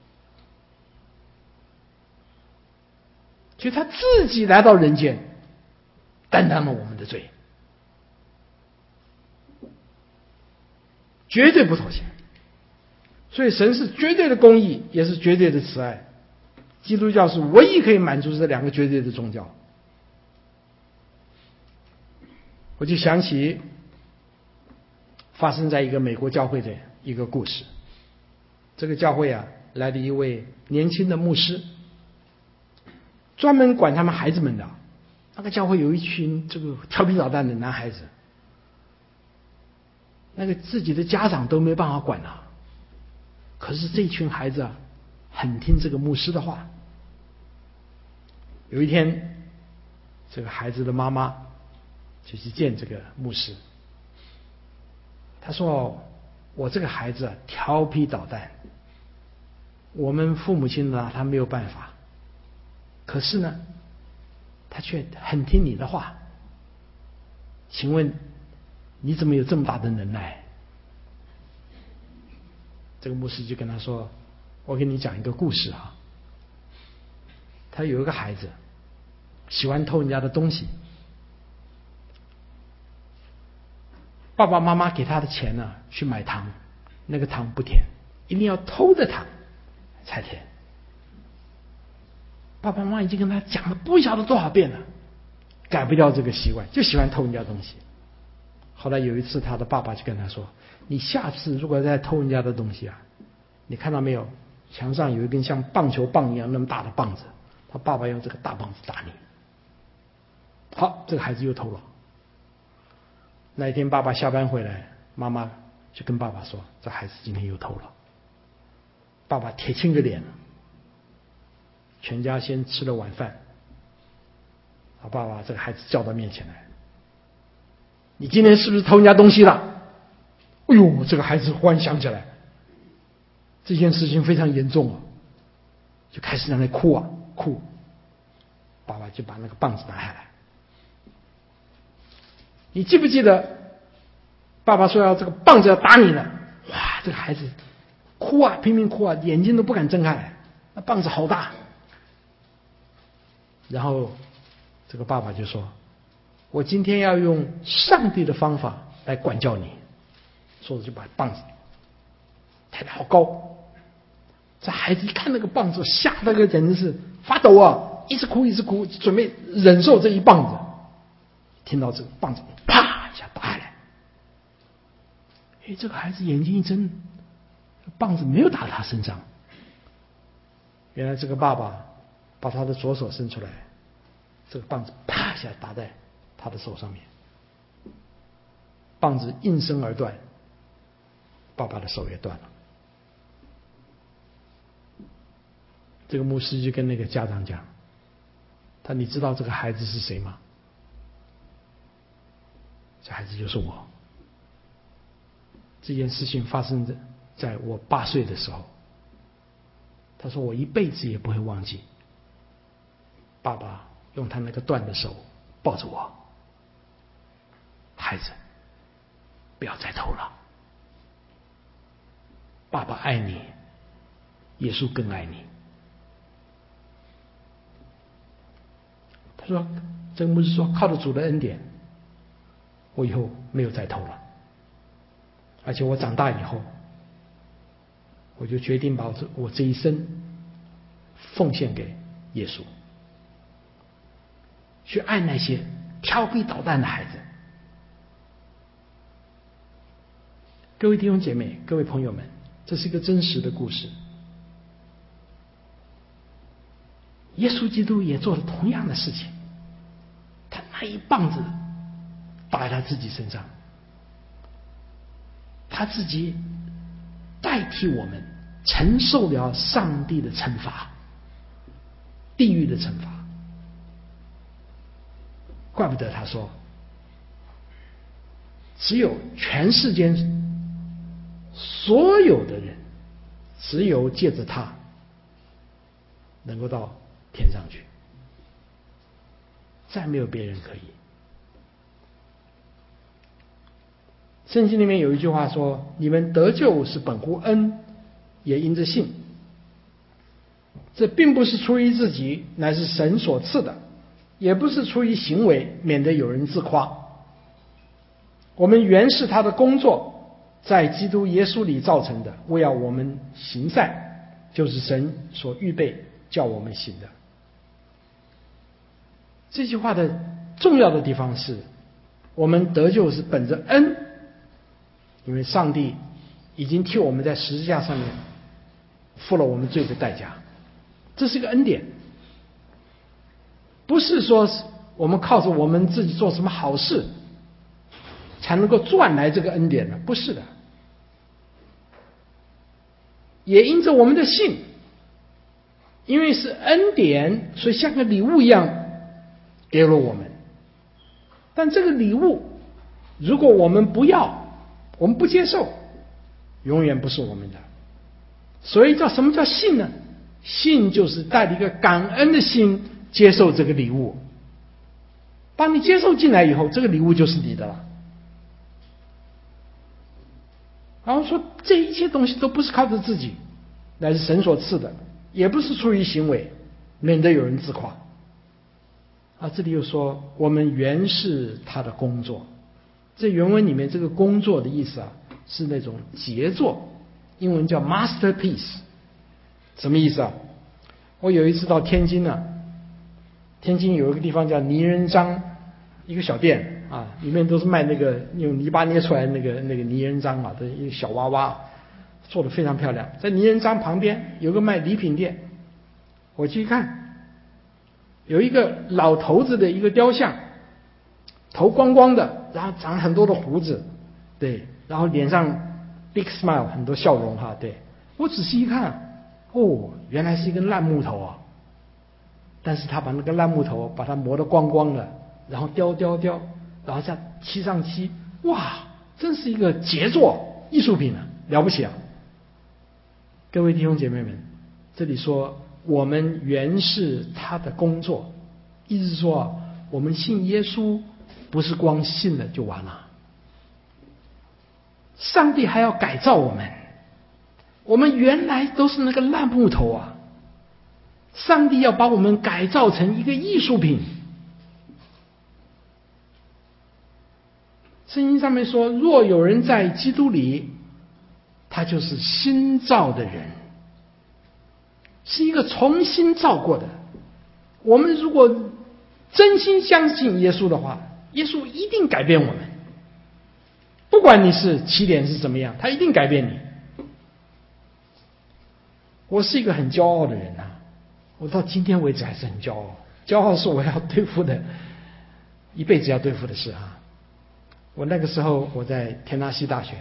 所以他自己来到人间，担当了我们的罪，绝对不妥协。所以神是绝对的公义，也是绝对的慈爱。基督教是唯一可以满足这两个绝对的宗教。我就想起发生在一个美国教会的一个故事。这个教会啊，来了一位年轻的牧师，专门管他们孩子们的。那个教会有一群这个调皮捣蛋的男孩子，那个自己的家长都没办法管啊。可是这群孩子啊，很听这个牧师的话。有一天，这个孩子的妈妈就去见这个牧师，他说：“我这个孩子啊，调皮捣蛋，我们父母亲呢，他没有办法，可是呢，他却很听你的话。请问你怎么有这么大的能耐？”这个牧师就跟他说：“ 我给你讲一个故事啊。他有一个孩子喜欢偷人家的东西，爸爸妈妈给他的钱呢，去买糖，那个糖不甜，一定要偷的糖才甜。爸爸妈妈已经跟他讲了不晓得多少遍了，改不掉这个习惯，就喜欢偷人家东西。后来有一次，他的爸爸就跟他说：“你下次如果再偷人家的东西啊，你看到没有？墙上有一根像棒球棒一样那么大的棒子，他爸爸用这个大棒子打你。”好，这个孩子又偷了。那一天爸爸下班回来，妈妈就跟爸爸说：“这孩子今天又偷了。”爸爸铁青着脸，全家先吃了晚饭。他爸爸这个孩子叫到面前来：“你今天是不是偷人家东西了？”哎呦，这个孩子忽然想起来，这件事情非常严重啊，就开始在那哭啊哭。爸爸就把那个棒子拿下来。你记不记得爸爸说要这个棒子要打你了？哇，这个孩子哭啊，拼命哭啊，眼睛都不敢睁开来，那棒子好大。然后这个爸爸就说：“我今天要用上帝的方法来管教你。”说着就把棒子抬得好高。这孩子一看那个棒子，吓得个简直是发抖啊，一直哭一直哭，准备忍受这一棒子。听到这个棒子啪一下打下来，哎，这个孩子眼睛一睁，棒子没有打他身上。原来这个爸爸把他的左手伸出来，这个棒子啪一下打在他的手上面，棒子应声而断，爸爸的手也断了。这个牧师就跟那个家长讲，他你知道这个孩子是谁吗？这孩子就是我。这件事情发生在在我八岁的时候。他说我一辈子也不会忘记，爸爸用他那个断的手抱着我，孩子，不要再偷了。爸爸爱你，耶稣更爱你。他说，这个牧师说，靠着主的恩典，我以后没有再偷了。而且我长大以后，我就决定把我这我这一生奉献给耶稣，去爱那些调皮捣蛋的孩子。各位弟兄姐妹，各位朋友们，这是一个真实的故事。耶稣基督也做了同样的事情，他那一棒子打在他自己身上，他自己代替我们承受了上帝的惩罚，地狱的惩罚。怪不得他说，只有全世间所有的人，只有借着他能够到天上去，再没有别人可以。圣经里面有一句话说，你们得救是本乎恩，也因着信。这并不是出于自己，乃是神所赐的，也不是出于行为，免得有人自夸。我们原是他的工作，在基督耶稣里造成的，为要我们行善，就是神所预备叫我们行的。这句话的重要的地方是，我们得救是本着恩，因为上帝已经替我们在十字架上面付了我们罪的代价，这是一个恩典。不是说我们靠着我们自己做什么好事才能够赚来这个恩典的，不是的。也因着我们的信，因为是恩典，所以像个礼物一样给了我们。但这个礼物如果我们不要，我们不接受，永远不是我们的。所以叫什么叫信呢？信就是带着一个感恩的心接受这个礼物。当你接受进来以后，这个礼物就是你的了。然后说这一切东西都不是靠着自己， 乃是神所赐的，也不是出于行为，免得有人自夸。啊，这里又说我们原是他的工作。这原文里面这个工作的意思啊，是那种杰作，英文叫 masterpiece。 什么意思啊？我有一次到天津呢、啊，天津有一个地方叫泥人张，一个小店啊，里面都是卖那个用泥巴捏出来的那个那个泥人张啊，的一个小娃娃，做得非常漂亮。在泥人张旁边有个卖礼品店，我去看，有一个老头子的一个雕像，头光光的，然后长很多的胡子，对，然后脸上 big smile 很多笑容哈，对，我仔细一看，哦，原来是一根烂木头啊，但是他把那个烂木头把它磨得光光的，然后雕雕雕，然后再漆上漆，哇，真是一个杰作艺术品啊，了不起啊！各位弟兄姐妹们，这里说我们原是他的工作，意思是说我们信耶稣不是光信了就完了，上帝还要改造我们。我们原来都是那个烂木头啊，上帝要把我们改造成一个艺术品。圣经上面说，若有人在基督里，他就是新造的人，是一个重新造过的。我们如果真心相信耶稣的话，耶稣一定改变我们，不管你是起点是怎么样，他一定改变你。我是一个很骄傲的人啊，我到今天为止还是很骄傲，骄傲是我要对付的，一辈子要对付的事啊。我那个时候我在田纳西大学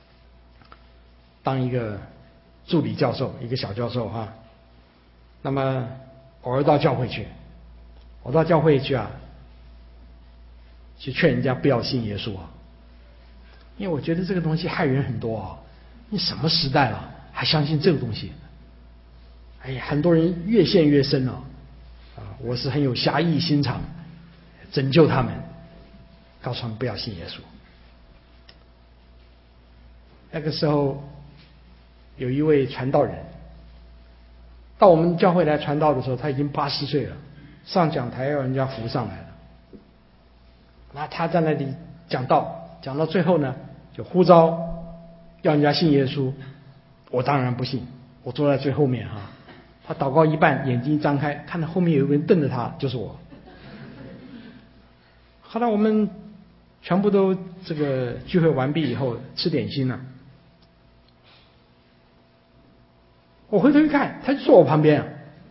当一个助理教授，一个小教授啊，那么偶尔到教会去，我到教会去啊，去劝人家不要信耶稣啊，因为我觉得这个东西害人很多啊。你什么时代了，还相信这个东西？哎呀，很多人越陷越深了啊！我是很有侠义心肠，拯救他们，告诉他们不要信耶稣。那个时候有一位传道人到我们教会来传道的时候，他已经八十岁了，上讲台要人家扶上来了。那他在那里讲道，讲到最后呢，就呼召要人家信耶稣。我当然不信，我坐在最后面啊。他祷告一半，眼睛张开，看到后面有一个人瞪着他，就是我。后来我们全部都这个聚会完毕以后吃点心了，我回头一看，他就坐我旁边啊。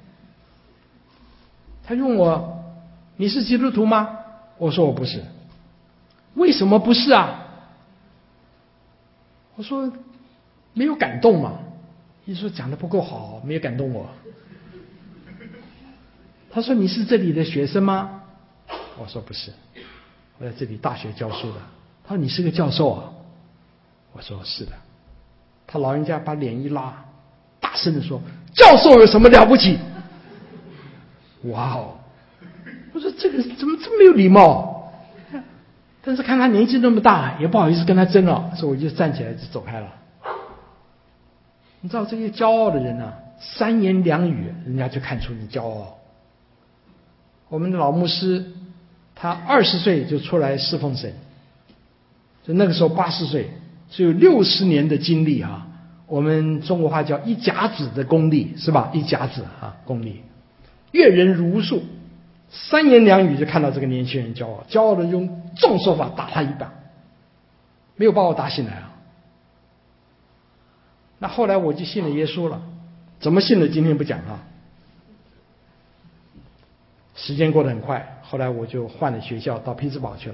他问我：“你是基督徒吗？”我说：“我不是。”为什么不是啊？我说：“没有感动嘛。”你说讲得不够好，没有感动我。他说：“你是这里的学生吗？”我说：“不是，我在这里大学教书的。”他说：“你是个教授啊？”我说：“是的。”他老人家把脸一拉，大声地说：“教授有什么了不起？”哇哦！我说这个怎么这么没有礼貌？但是看他年纪那么大，也不好意思跟他争了，所以我就站起来就走开了。你知道这些骄傲的人啊，三言两语人家就看出你骄傲。我们的老牧师他二十岁就出来侍奉神，就那个时候八十岁，只有六十年的经历啊。我们中国话叫一甲子的功力，是吧？一甲子啊功力，阅人如数，三言两语就看到这个年轻人骄傲，骄傲的用重手法打他一巴，没有把我打醒来啊。那后来我就信了耶稣了，怎么信的今天不讲啊。时间过得很快，后来我就换了学校，到匹兹堡去了。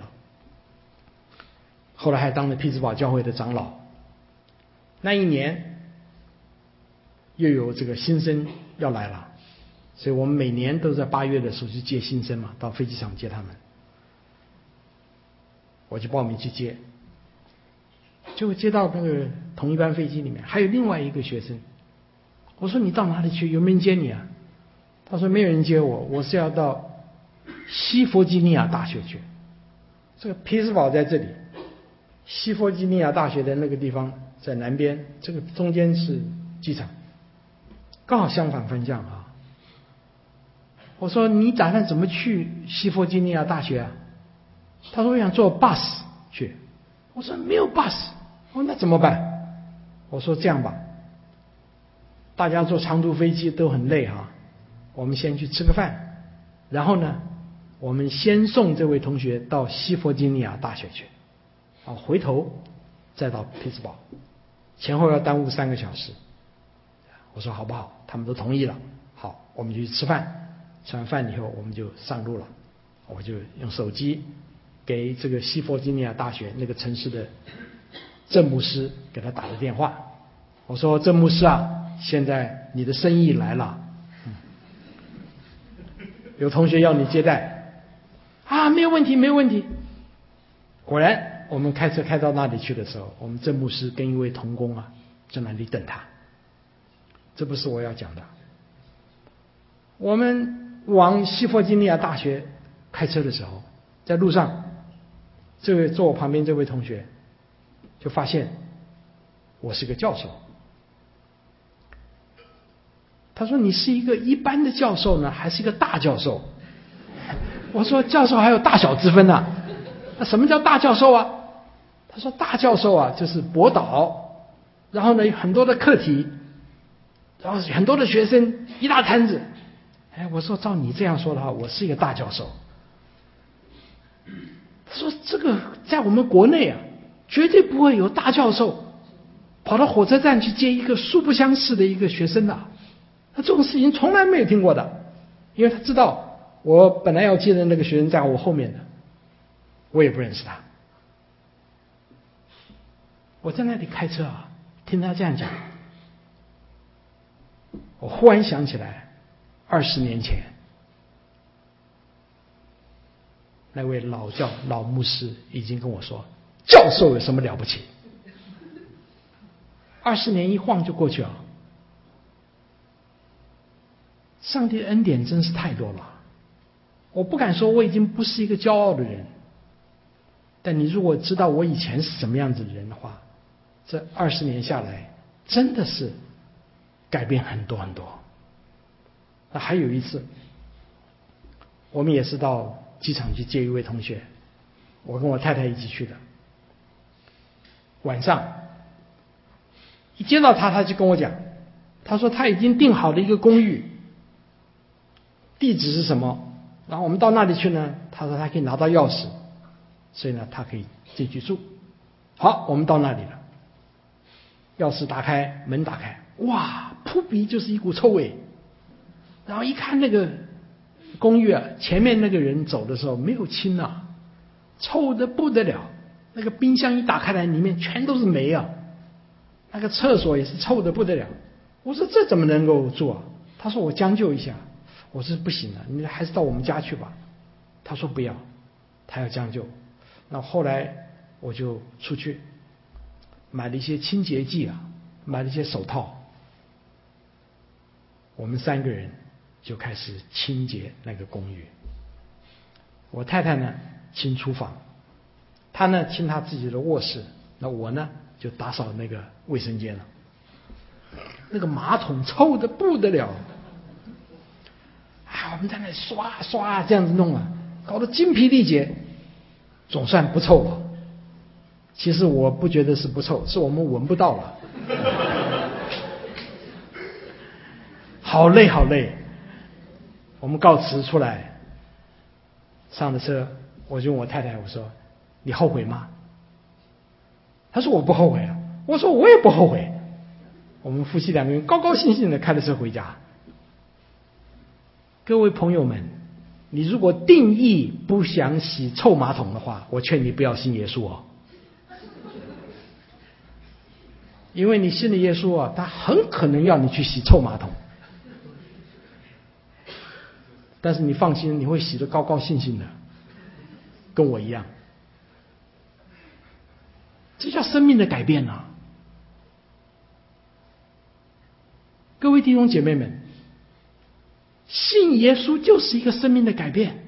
后来还当了匹兹堡教会的长老。那一年又有这个新生要来了，所以我们每年都在八月的时候去接新生嘛，到飞机场接他们。我就报名去接，就接到那个同一班飞机里面还有另外一个学生。我说：“你到哪里去？有没有人接你啊？”他说：“没有人接我，我是要到西弗吉尼亚大学去。这个匹兹堡在这里，西弗吉尼亚大学的那个地方在南边，这个中间是机场。 刚好相反方向啊。我说你打算怎么去西弗吉尼亚大学啊？他说我想坐 bus 去。我说没有 bus。我说那怎么办？我说这样吧，大家坐长途飞机都很累哈，我们先去吃个饭，然后呢，我们先送这位同学到西弗吉尼亚大学去，啊，回头再到匹兹堡，前后要耽误三个小时。我说好不好？他们都同意了。好，我们就去吃饭。吃完饭以后，我们就上路了。我就用手机给这个西弗吉尼亚大学那个城市的郑牧师给他打了电话。我说郑牧师啊，现在你的生意来了，嗯、有同学要你接待啊，没有问题，没有问题。果然，我们开车开到那里去的时候，我们郑牧师跟一位同工啊在那里等他。这不是我要讲的。我们往西弗吉尼亚大学开车的时候，在路上，这位坐我旁边这位同学就发现我是个教授。他说你是一个一般的教授呢，还是一个大教授？我说教授还有大小之分啊。那什么叫大教授啊？他说大教授啊就是博导，然后呢有很多的课题，然后很多的学生，一大摊子。哎，我说照你这样说的话，我是一个大教授。他说这个在我们国内啊，绝对不会有大教授跑到火车站去接一个素不相识的一个学生的、啊，他这种事情从来没有听过的。因为他知道我本来要接的那个学生在我后面的，我也不认识他。我在那里开车啊，听他这样讲，我忽然想起来二十年前那位老教老牧师已经跟我说，教授有什么了不起？二十年一晃就过去了。上帝的恩典真是太多了。我不敢说我已经不是一个骄傲的人，但你如果知道我以前是什么样子的人的话，这二十年下来真的是改变很多很多。那还有一次，我们也是到机场去接一位同学，我跟我太太一起去的。晚上一接到他，他就跟我讲，他说他已经订好了一个公寓，地址是什么，然后我们到那里去呢，他说他可以拿到钥匙，所以呢他可以进去住。好，我们到那里了，钥匙打开，门打开，哇，扑鼻就是一股臭味。然后一看那个公寓啊，前面那个人走的时候没有清啊，臭得不得了。那个冰箱一打开来，里面全都是霉啊。那个厕所也是臭得不得了。我说这怎么能够住啊？他说我将就一下。我说不行了，你还是到我们家去吧。他说不要，他要将就。那后来我就出去买了一些清洁剂啊，买了一些手套。我们三个人就开始清洁那个公寓。我太太呢清厨房，她呢清她自己的卧室，那我呢就打扫那个卫生间了。那个马桶臭得不得了，啊，我们在那里刷刷这样子弄啊，搞得精疲力竭，总算不臭了。其实我不觉得是不臭，是我们闻不到了。好累好累，我们告辞出来，上了车，我就问我太太，我说你后悔吗？她说我不后悔啊。我说我也不后悔。我们夫妻两个人高高兴兴的开着车回家。各位朋友们，你如果定义不想洗臭马桶的话，我劝你不要信耶稣哦。因为你信了耶稣啊，他很可能要你去洗臭马桶。但是你放心，你会洗得高高兴兴的，跟我一样。这叫生命的改变啊！各位弟兄姐妹们，信耶稣就是一个生命的改变。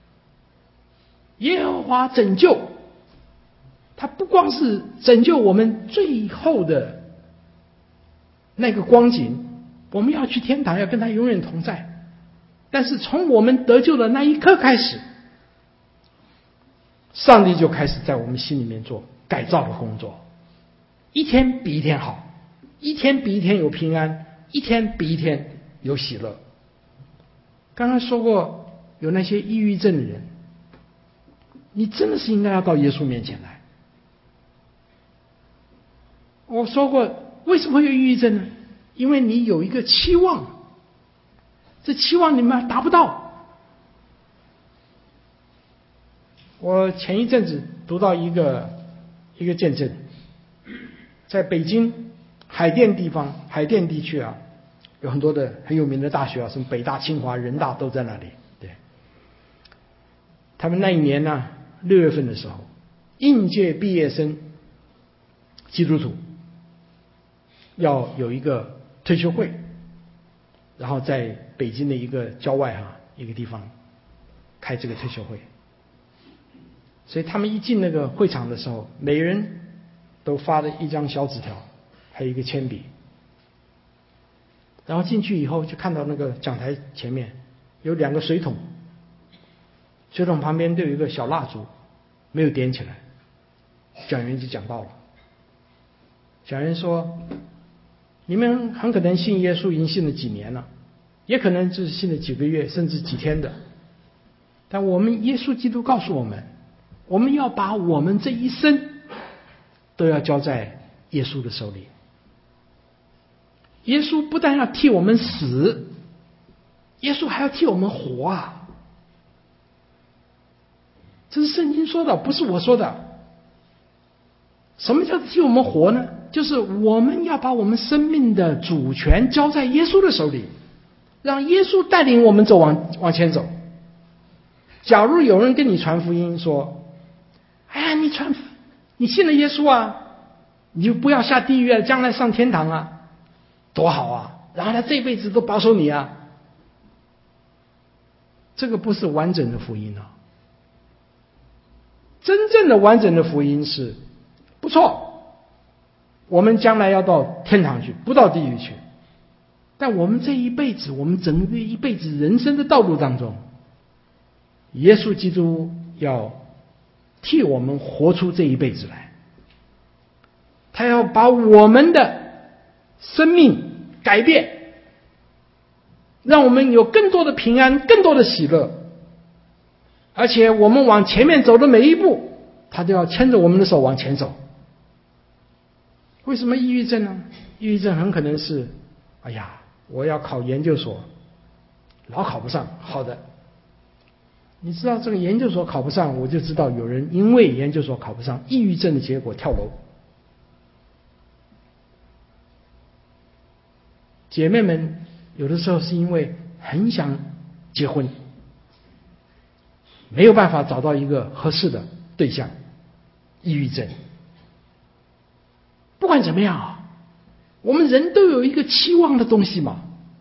耶和华拯救，他不光是拯救我们最后的那个光景， 我们要去天堂，要跟他永远同在。但是从我们得救的那一刻开始，上帝就开始在我们心里面做改造的工作，一天比一天好，一天比一天有平安，一天比一天有喜乐。刚刚说过，有那些抑郁症的人，你真的是应该要到耶稣面前来。我说过，为什么会有抑郁症呢？因为你有一个期望，这期望你们达不到。我前一阵子读到一个一个见证，在北京海淀地方，海淀地区啊，有很多的很有名的大学啊，什么北大、清华、人大都在那里。对，他们那一年呢，六月份的时候，应届毕业生基督徒要有一个退休会，然后在北京的一个郊外啊一个地方开这个退休会。所以他们一进那个会场的时候，每人都发了一张小纸条，还有一个铅笔。然后进去以后，就看到那个讲台前面有两个水桶，水桶旁边都有一个小蜡烛，没有点起来。讲员就讲到了，讲员说：“你们很可能信耶稣已经信了几年了，也可能只是信了几个月，甚至几天的。但我们耶稣基督告诉我们，我们要把我们这一生都要交在耶稣的手里。耶稣不但要替我们死，耶稣还要替我们活啊！这是圣经说的，不是我说的。什么叫替我们活呢？就是我们要把我们生命的主权交在耶稣的手里，让耶稣带领我们走往往前走。假如有人跟你传福音说：“哎呀，你传你信了耶稣啊，你就不要下地狱啊，将来上天堂啊，多好啊！然后他这辈子都保守你啊。”这个不是完整的福音啊。真正的完整的福音是：不错，我们将来要到天堂去，不到地狱去。但我们这一辈子，我们整个一辈子人生的道路当中，耶稣基督要替我们活出这一辈子来，他要把我们的生命改变，让我们有更多的平安，更多的喜乐。而且我们往前面走的每一步，他都要牵着我们的手往前走。为什么抑郁症呢？抑郁症很可能是，哎呀，我要考研究所，老考不上。好的，你知道这个研究所考不上，我就知道有人因为研究所考不上，抑郁症的结果跳楼。姐妹们有的时候是因为很想结婚，没有办法找到一个合适的对象，抑郁症。不管怎么样啊，我们人都有一个期望的东西嘛。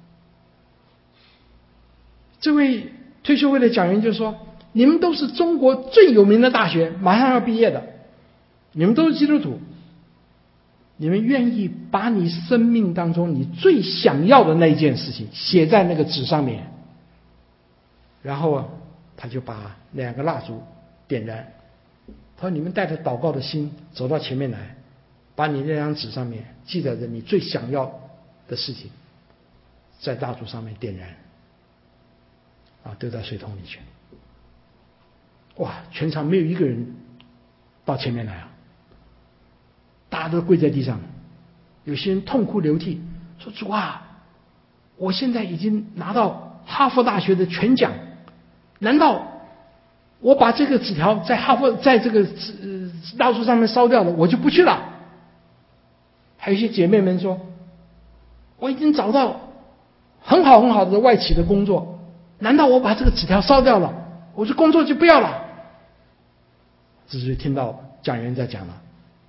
这位退休会的讲员就说：“你们都是中国最有名的大学，马上要毕业的，你们都是基督徒，你们愿意把你生命当中你最想要的那一件事情写在那个纸上面，然后他就把两个蜡烛点燃，他说你们带着祷告的心走到前面来，把你那张纸上面记载着你最想要的事情，在蜡烛上面点燃，啊，丢在水桶里去。哇，全场没有一个人到前面来啊，大家都跪在地上，有些人痛哭流涕，说：“主啊，我现在已经拿到哈佛大学的全奖，难道我把这个纸条在哈佛在这个呃蜡烛上面烧掉了，我就不去了？”还有一些姐妹们说：“我已经找到很好很好的外企的工作，难道我把这个纸条烧掉了，我这工作就不要了？”这就听到讲员在讲了，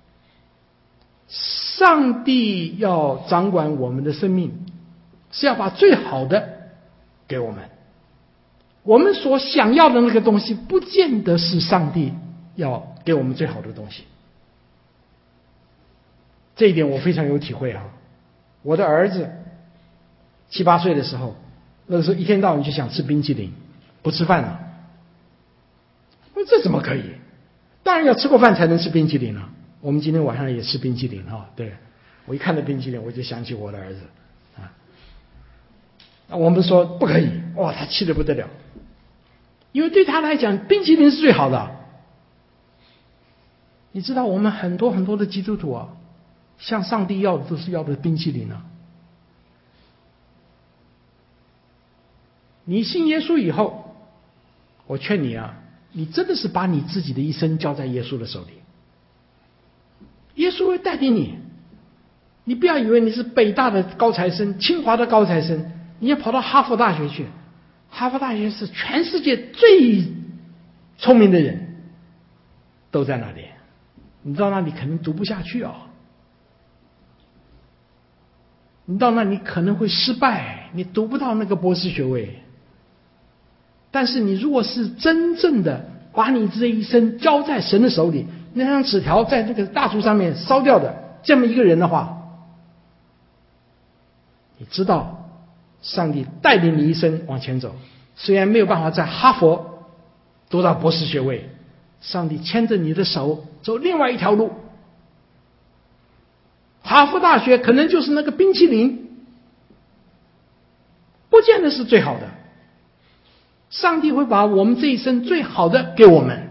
上帝要掌管我们的生命，是要把最好的给我们。我们所想要的那个东西，不见得是上帝要给我们最好的东西。这一点我非常有体会啊！我的儿子七八岁的时候，那个时候一天到晚就想吃冰淇淋，不吃饭了。我说这怎么可以？当然要吃过饭才能吃冰淇淋了。我们今天晚上也吃冰淇淋啊，对，我一看到冰淇淋我就想起我的儿子啊。我们说不可以，哇，他气得不得了，因为对他来讲冰淇淋是最好的。你知道我们很多很多的基督徒啊，向上帝要的都是要的冰淇淋啊。你信耶稣以后，我劝你啊，你真的是把你自己的一生交在耶稣的手里，耶稣会带领你。你不要以为你是北大的高材生，清华的高材生，你要跑到哈佛大学去。哈佛大学是全世界最聪明的人都在那里，你到那里可能读不下去啊，你到那里可能会失败，你读不到那个博士学位。但是你如果是真正的把你这一生交在神的手里，那张纸条在这个大树上面烧掉的这么一个人的话，你知道上帝带领你一生往前走，虽然没有办法在哈佛读到博士学位，上帝牵着你的手走另外一条路。哈佛大学可能就是那个冰淇淋，不见得是最好的。上帝会把我们这一生最好的给我们。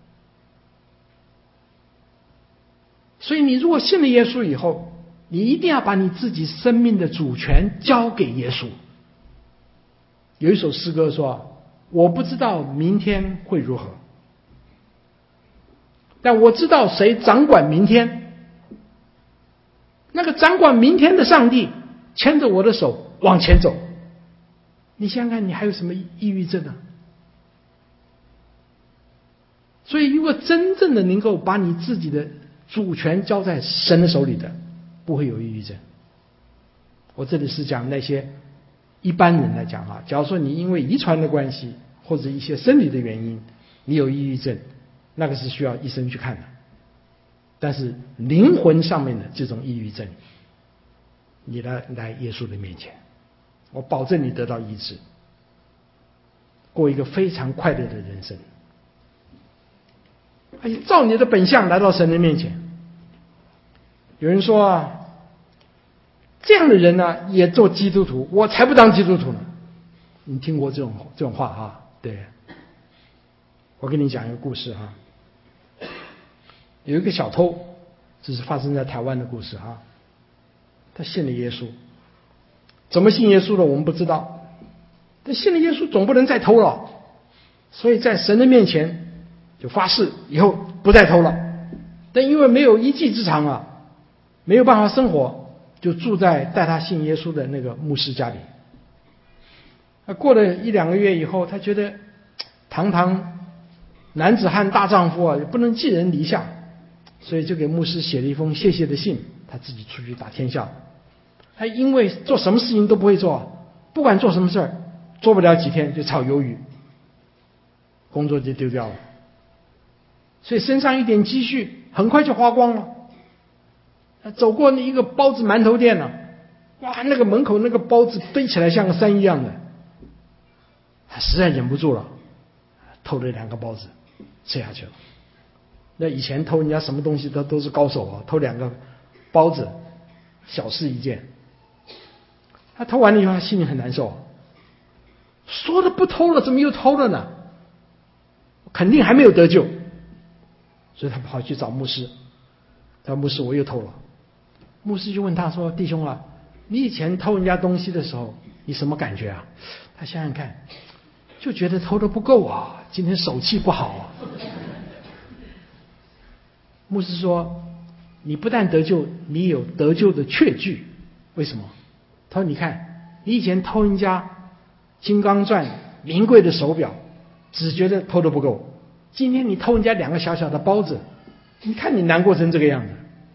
所以你如果信了耶稣以后，你一定要把你自己生命的主权交给耶稣。有一首诗歌说，我不知道明天会如何，但我知道谁掌管明天。那个掌管明天的上帝牵着我的手往前走。你想想看，你还有什么抑郁症啊？所以如果真正的能够把你自己的主权交在神的手里的，不会有抑郁症。我这里是讲那些一般人来讲啊，假如说你因为遗传的关系或者一些生理的原因你有抑郁症，那个是需要医生去看的。但是灵魂上面的这种抑郁症，你来来耶稣的面前，我保证你得到医治，过一个非常快乐的人生。哎，照你的本相来到神的面前。有人说啊，这样的人呢、啊、也做基督徒，我才不当基督徒呢。你听过这种这种话啊？对，我跟你讲一个故事啊。有一个小偷，这是发生在台湾的故事啊。他信了耶稣，怎么信耶稣的我们不知道，但信了耶稣总不能再偷了，所以在神的面前就发誓以后不再偷了。但因为没有一技之长啊，没有办法生活，就住在带他信耶稣的那个牧师家里。他过了一两个月以后，他觉得堂堂男子汉大丈夫啊，也不能寄人篱下，所以就给牧师写了一封谢谢的信，他自己出去打天下。他因为做什么事情都不会做，不管做什么事儿，做不了几天就炒鱿鱼，工作就丢掉了，所以身上一点积蓄很快就花光了。他走过一个包子馒头店了，哇，那个门口那个包子堆起来像个山一样的，他实在忍不住了，偷了两个包子吃下去了。那以前偷人家什么东西都都是高手啊，偷两个包子小事一件。他偷完了以后他心里很难受，说了不偷了怎么又偷了呢？肯定还没有得救，所以他跑去找牧师，他说牧师我又偷了。牧师就问他说，弟兄啊，你以前偷人家东西的时候你什么感觉啊？他想想看，就觉得偷的不够啊，今天手气不好啊。牧师说，你不但得救，你有得救的确据。为什么？他说你看，你以前偷人家金刚钻名贵的手表，只觉得偷的不够，今天你偷人家两个小小的包子，你看你难过成这个样子。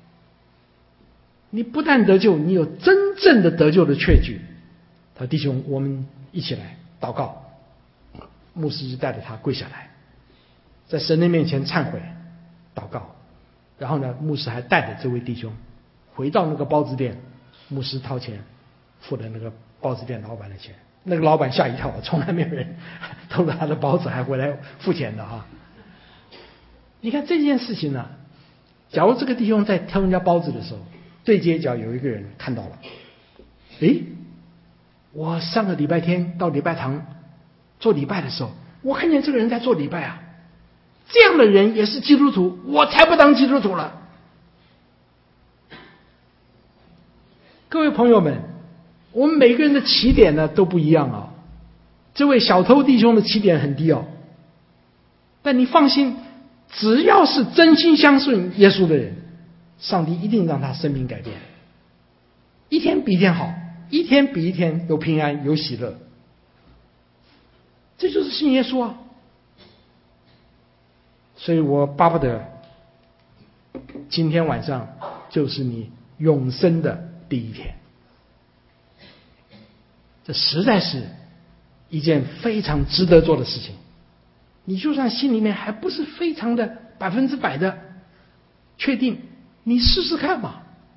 你不但得救，你有真正的得救的确据。他说弟兄，我们一起来祷告。牧师就带着他跪下来，在神的面前忏悔祷告。然后呢，牧师还带着这位弟兄回到那个包子店，牧师掏钱付了那个包子店老板的钱。那个老板吓一跳，从来没有人偷了他的包子还回来付钱的哈。你看这件事情呢、啊，假如这个弟兄在挑人家包子的时候，对街角有一个人看到了，诶，我上个礼拜天到礼拜堂做礼拜的时候，我看见这个人在做礼拜啊，这样的人也是基督徒，我才不当基督徒了。各位朋友们，我们每个人的起点呢都不一样啊。这位小偷弟兄的起点很低哦，但你放心，只要是真心相信耶稣的人，上帝一定让他生命改变，一天比一天好，一天比一天有平安有喜乐。这就是信耶稣啊！所以我巴不得今天晚上就是你永生的第一天。这实在是一件非常值得做的事情。你就算心里面还不是非常的百分之百的确定，你试试看嘛。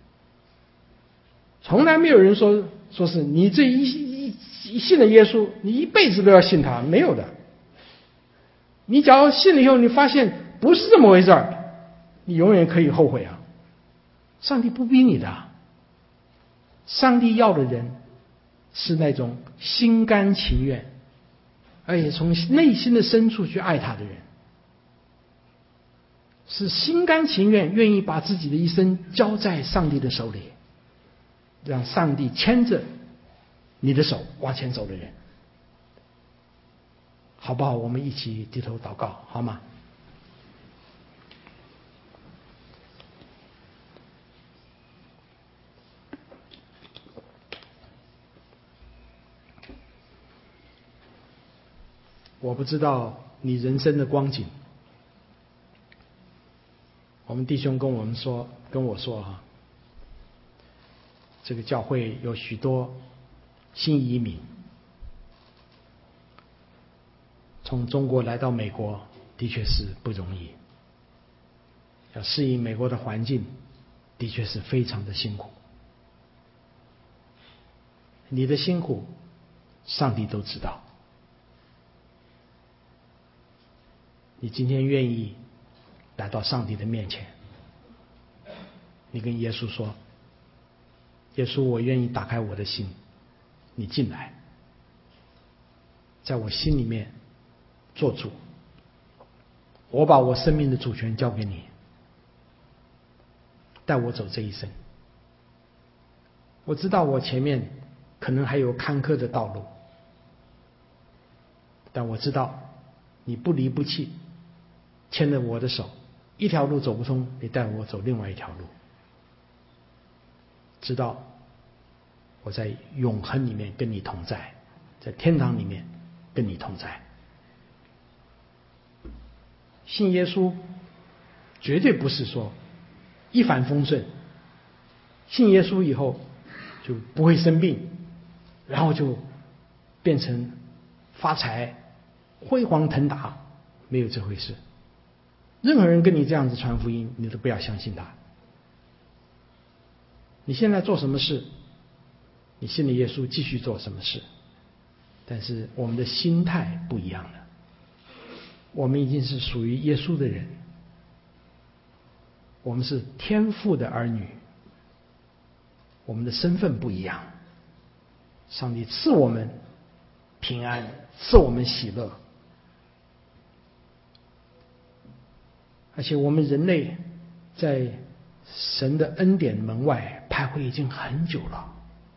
从来没有人说说是你这一一一信了耶稣，你一辈子都要信他，没有的。你只要信了以后，你发现不是这么回事儿，你永远可以后悔啊。上帝不逼你的，上帝要的人是那种心甘情愿，而且从内心的深处去爱他的人，是心甘情愿愿意把自己的一生交在上帝的手里，让上帝牵着你的手往前走的人，好不好？我们一起低头祷告，好吗？我不知道你人生的光景。我们弟兄跟我们说，跟我说哈、啊，这个教会有许多新移民，从中国来到美国，的确是不容易，要适应美国的环境，的确是非常的辛苦。你的辛苦，上帝都知道。你今天愿意来到上帝的面前，你跟耶稣说，耶稣，我愿意打开我的心，你进来，在我心里面做主，我把我生命的主权交给你，带我走这一生。我知道我前面可能还有坎坷的道路，但我知道你不离不弃，牵着我的手，一条路走不通，你带我走另外一条路，直到我在永恒里面跟你同在，在天堂里面跟你同在。信耶稣绝对不是说一帆风顺，信耶稣以后就不会生病，然后就变成发财辉煌腾达，没有这回事。任何人跟你这样子传福音，你都不要相信他。你现在做什么事，你信了耶稣继续做什么事，但是我们的心态不一样了。我们已经是属于耶稣的人，我们是天父的儿女，我们的身份不一样。上帝赐我们平安，赐我们喜乐，而且我们人类在神的恩典门外徘徊已经很久了。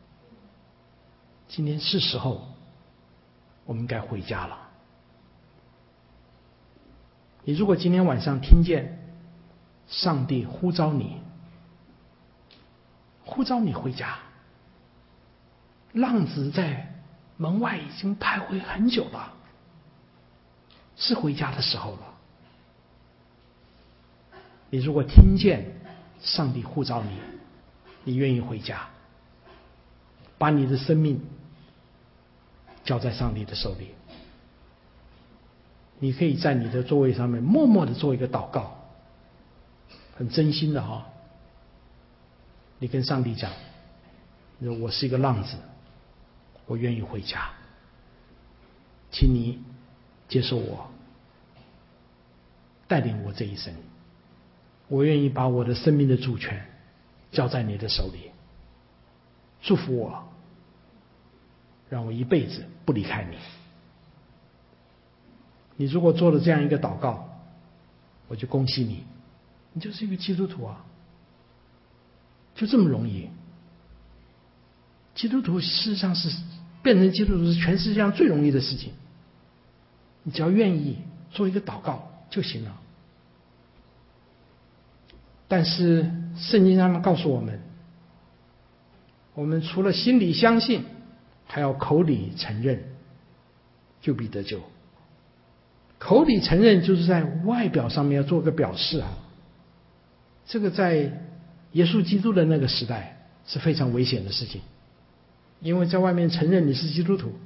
今天是时候，我们该回家了。你如果今天晚上听见上帝呼召你，呼召你回家，浪子在门外已经徘徊很久了，是回家的时候了。你如果听见上帝呼召你，你愿意回家，把你的生命交在上帝的手里，你可以在你的座位上面默默的做一个祷告，很真心的哈。你跟上帝讲，我是一个浪子， 我愿意回家，请你接受我，带领我这一生。我愿意把我的生命的主权交在你的手里，祝福我，让我一辈子不离开你。你如果做了这样一个祷告，我就恭喜你，你就是一个基督徒啊，就这么容易。基督徒事实上是变成基督徒是全世界上最容易的事情，你只要愿意做一个祷告就行了。但是圣经上面告诉我们，我们除了心里相信，还要口里承认，就必得救。口里承认就是在外表上面要做个表示啊，这个在耶稣基督的那个时代是非常危险的事情，因为在外面承认你是基督徒，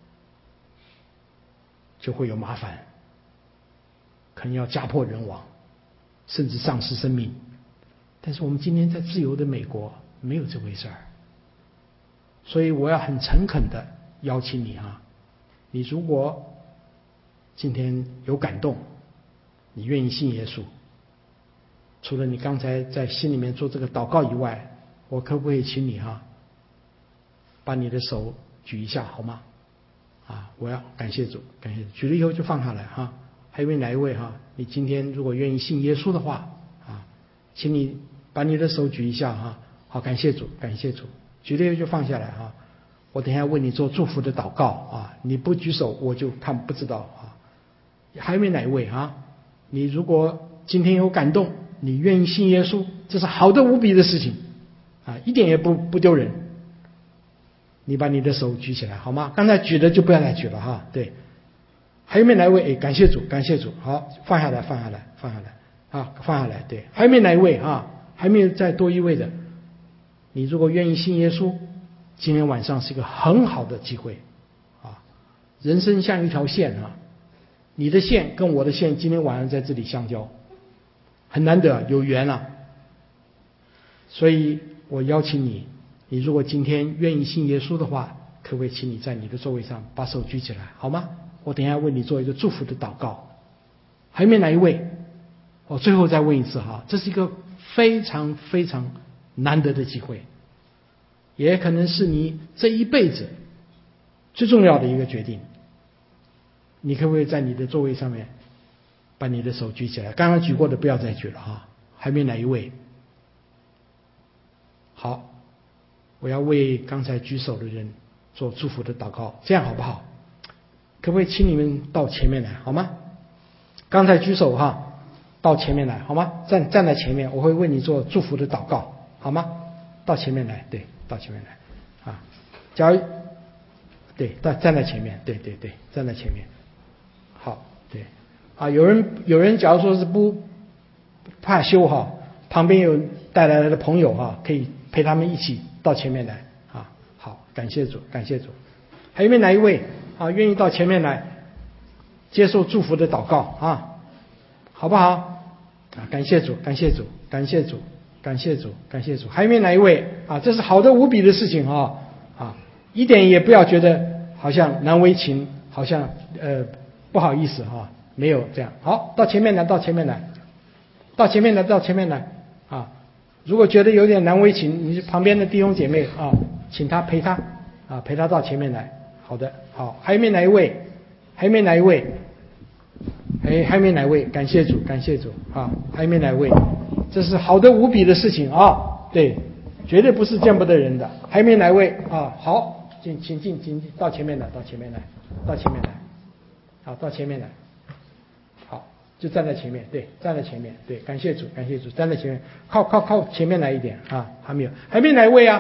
就会有麻烦，可能要家破人亡，甚至丧失生命。但是我们今天在自由的美国没有这回事儿，所以我要很诚恳的邀请你啊，你如果今天有感动，你愿意信耶稣，除了你刚才在心里面做这个祷告以外，我可不可以请你啊，把你的手举一下好吗？啊，我要感谢主，感谢主，举了以后就放下来哈。还有哪一位哈？你今天如果愿意信耶稣的话啊，请你把你的手举一下哈。好，感谢主，感谢主，举了以后就放下来哈。我等一下为你做祝福的祷告啊，你不举手我就看不知道啊。还有没有哪一位啊？你如果今天有感动，你愿意信耶稣，这是好的无比的事情啊，一点也不不丢人。你把你的手举起来好吗？刚才举的就不要再举了哈。对，还有没有哪一位？哎，感谢主，感谢主，好，放下来，放下来，放下来，啊，放下来。对，还有没有哪一位啊？还没有再多一位的？你如果愿意信耶稣，今天晚上是一个很好的机会啊！人生像一条线啊，你的线跟我的线今天晚上在这里相交，很难得有缘啊！所以我邀请你，你如果今天愿意信耶稣的话，可不可以请你在你的座位上把手举起来好吗？我等一下为你做一个祝福的祷告。还有没有哪一位？我最后再问一次哈，这是一个非常非常难得的机会，也可能是你这一辈子最重要的一个决定。你可不可以在你的座位上面把你的手举起来？刚刚举过的不要再举了哈。还没哪一位？好，我要为刚才举手的人做祝福的祷告，这样好不好？可不可以请你们到前面来好吗？刚才举手哈，到前面来好吗？站站在前面，我会为你做祝福的祷告好吗？到前面来，对，到前面来啊！假如对，到站在前面，对对对，站在前面。好，对啊，有人有人假如说是不怕羞哈，旁边有带来的朋友哈，可以陪他们一起到前面来啊。好，感谢主，感谢主。还有没有哪一位啊愿意到前面来接受祝福的祷告啊？好不好？啊，感谢主，感谢主，感谢主，感谢主，感谢主。还有没有哪一位啊？这是好的无比的事情啊啊！一点也不要觉得好像难为情，好像呃不好意思哈，没有这样。好，到前面来，到前面来，到前面来，到前面来啊！如果觉得有点难为情，你旁边的弟兄姐妹啊，请他陪他啊，陪他到前面来。好的，好，还有没有哪一位？还有没有哪一位？哎，还没哪位？感谢主，感谢主啊！还没哪位？这是好的无比的事情啊！对，绝对不是见不得人的。还没哪位啊？好，请请进，请进到前面来，到前面来，到前面来，好，到前面来，好，就站在前面，对，站在前面，对，感谢主，感谢主，站在前面，靠靠靠前面来一点啊！还没有，还没哪位啊？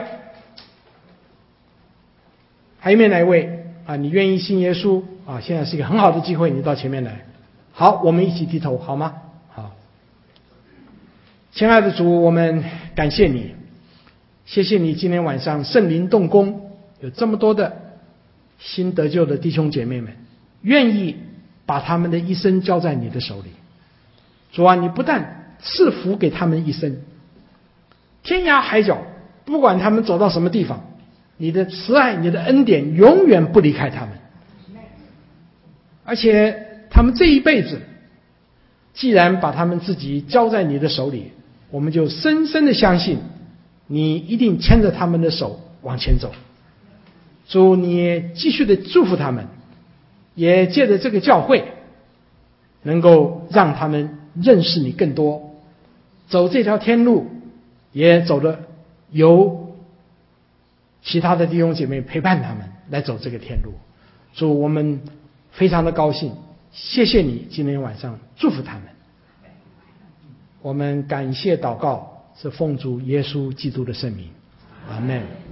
还有没有哪一位啊？你愿意信耶稣啊？现在是一个很好的机会，你到前面来。好，我们一起低头好吗？好，亲爱的主，我们感谢你，谢谢你今天晚上圣灵动工，有这么多的新得救的弟兄姐妹们，愿意把他们的一生交在你的手里。主啊，你不但赐福给他们一生，天涯海角，不管他们走到什么地方， 你的慈爱、你的恩典永远不离开他们。而且他们这一辈子，既然把他们自己交在你的手里，我们就深深的相信，你一定牵着他们的手往前走。主，你也继续的祝福他们，也借着这个教会，能够让他们认识你更多，走这条天路，也走的由其他的弟兄姐妹陪伴他们来走这个天路。主，我们非常的高兴，谢谢你今天晚上祝福他们。我们感谢祷告，是奉主耶稣基督的圣名，阿们。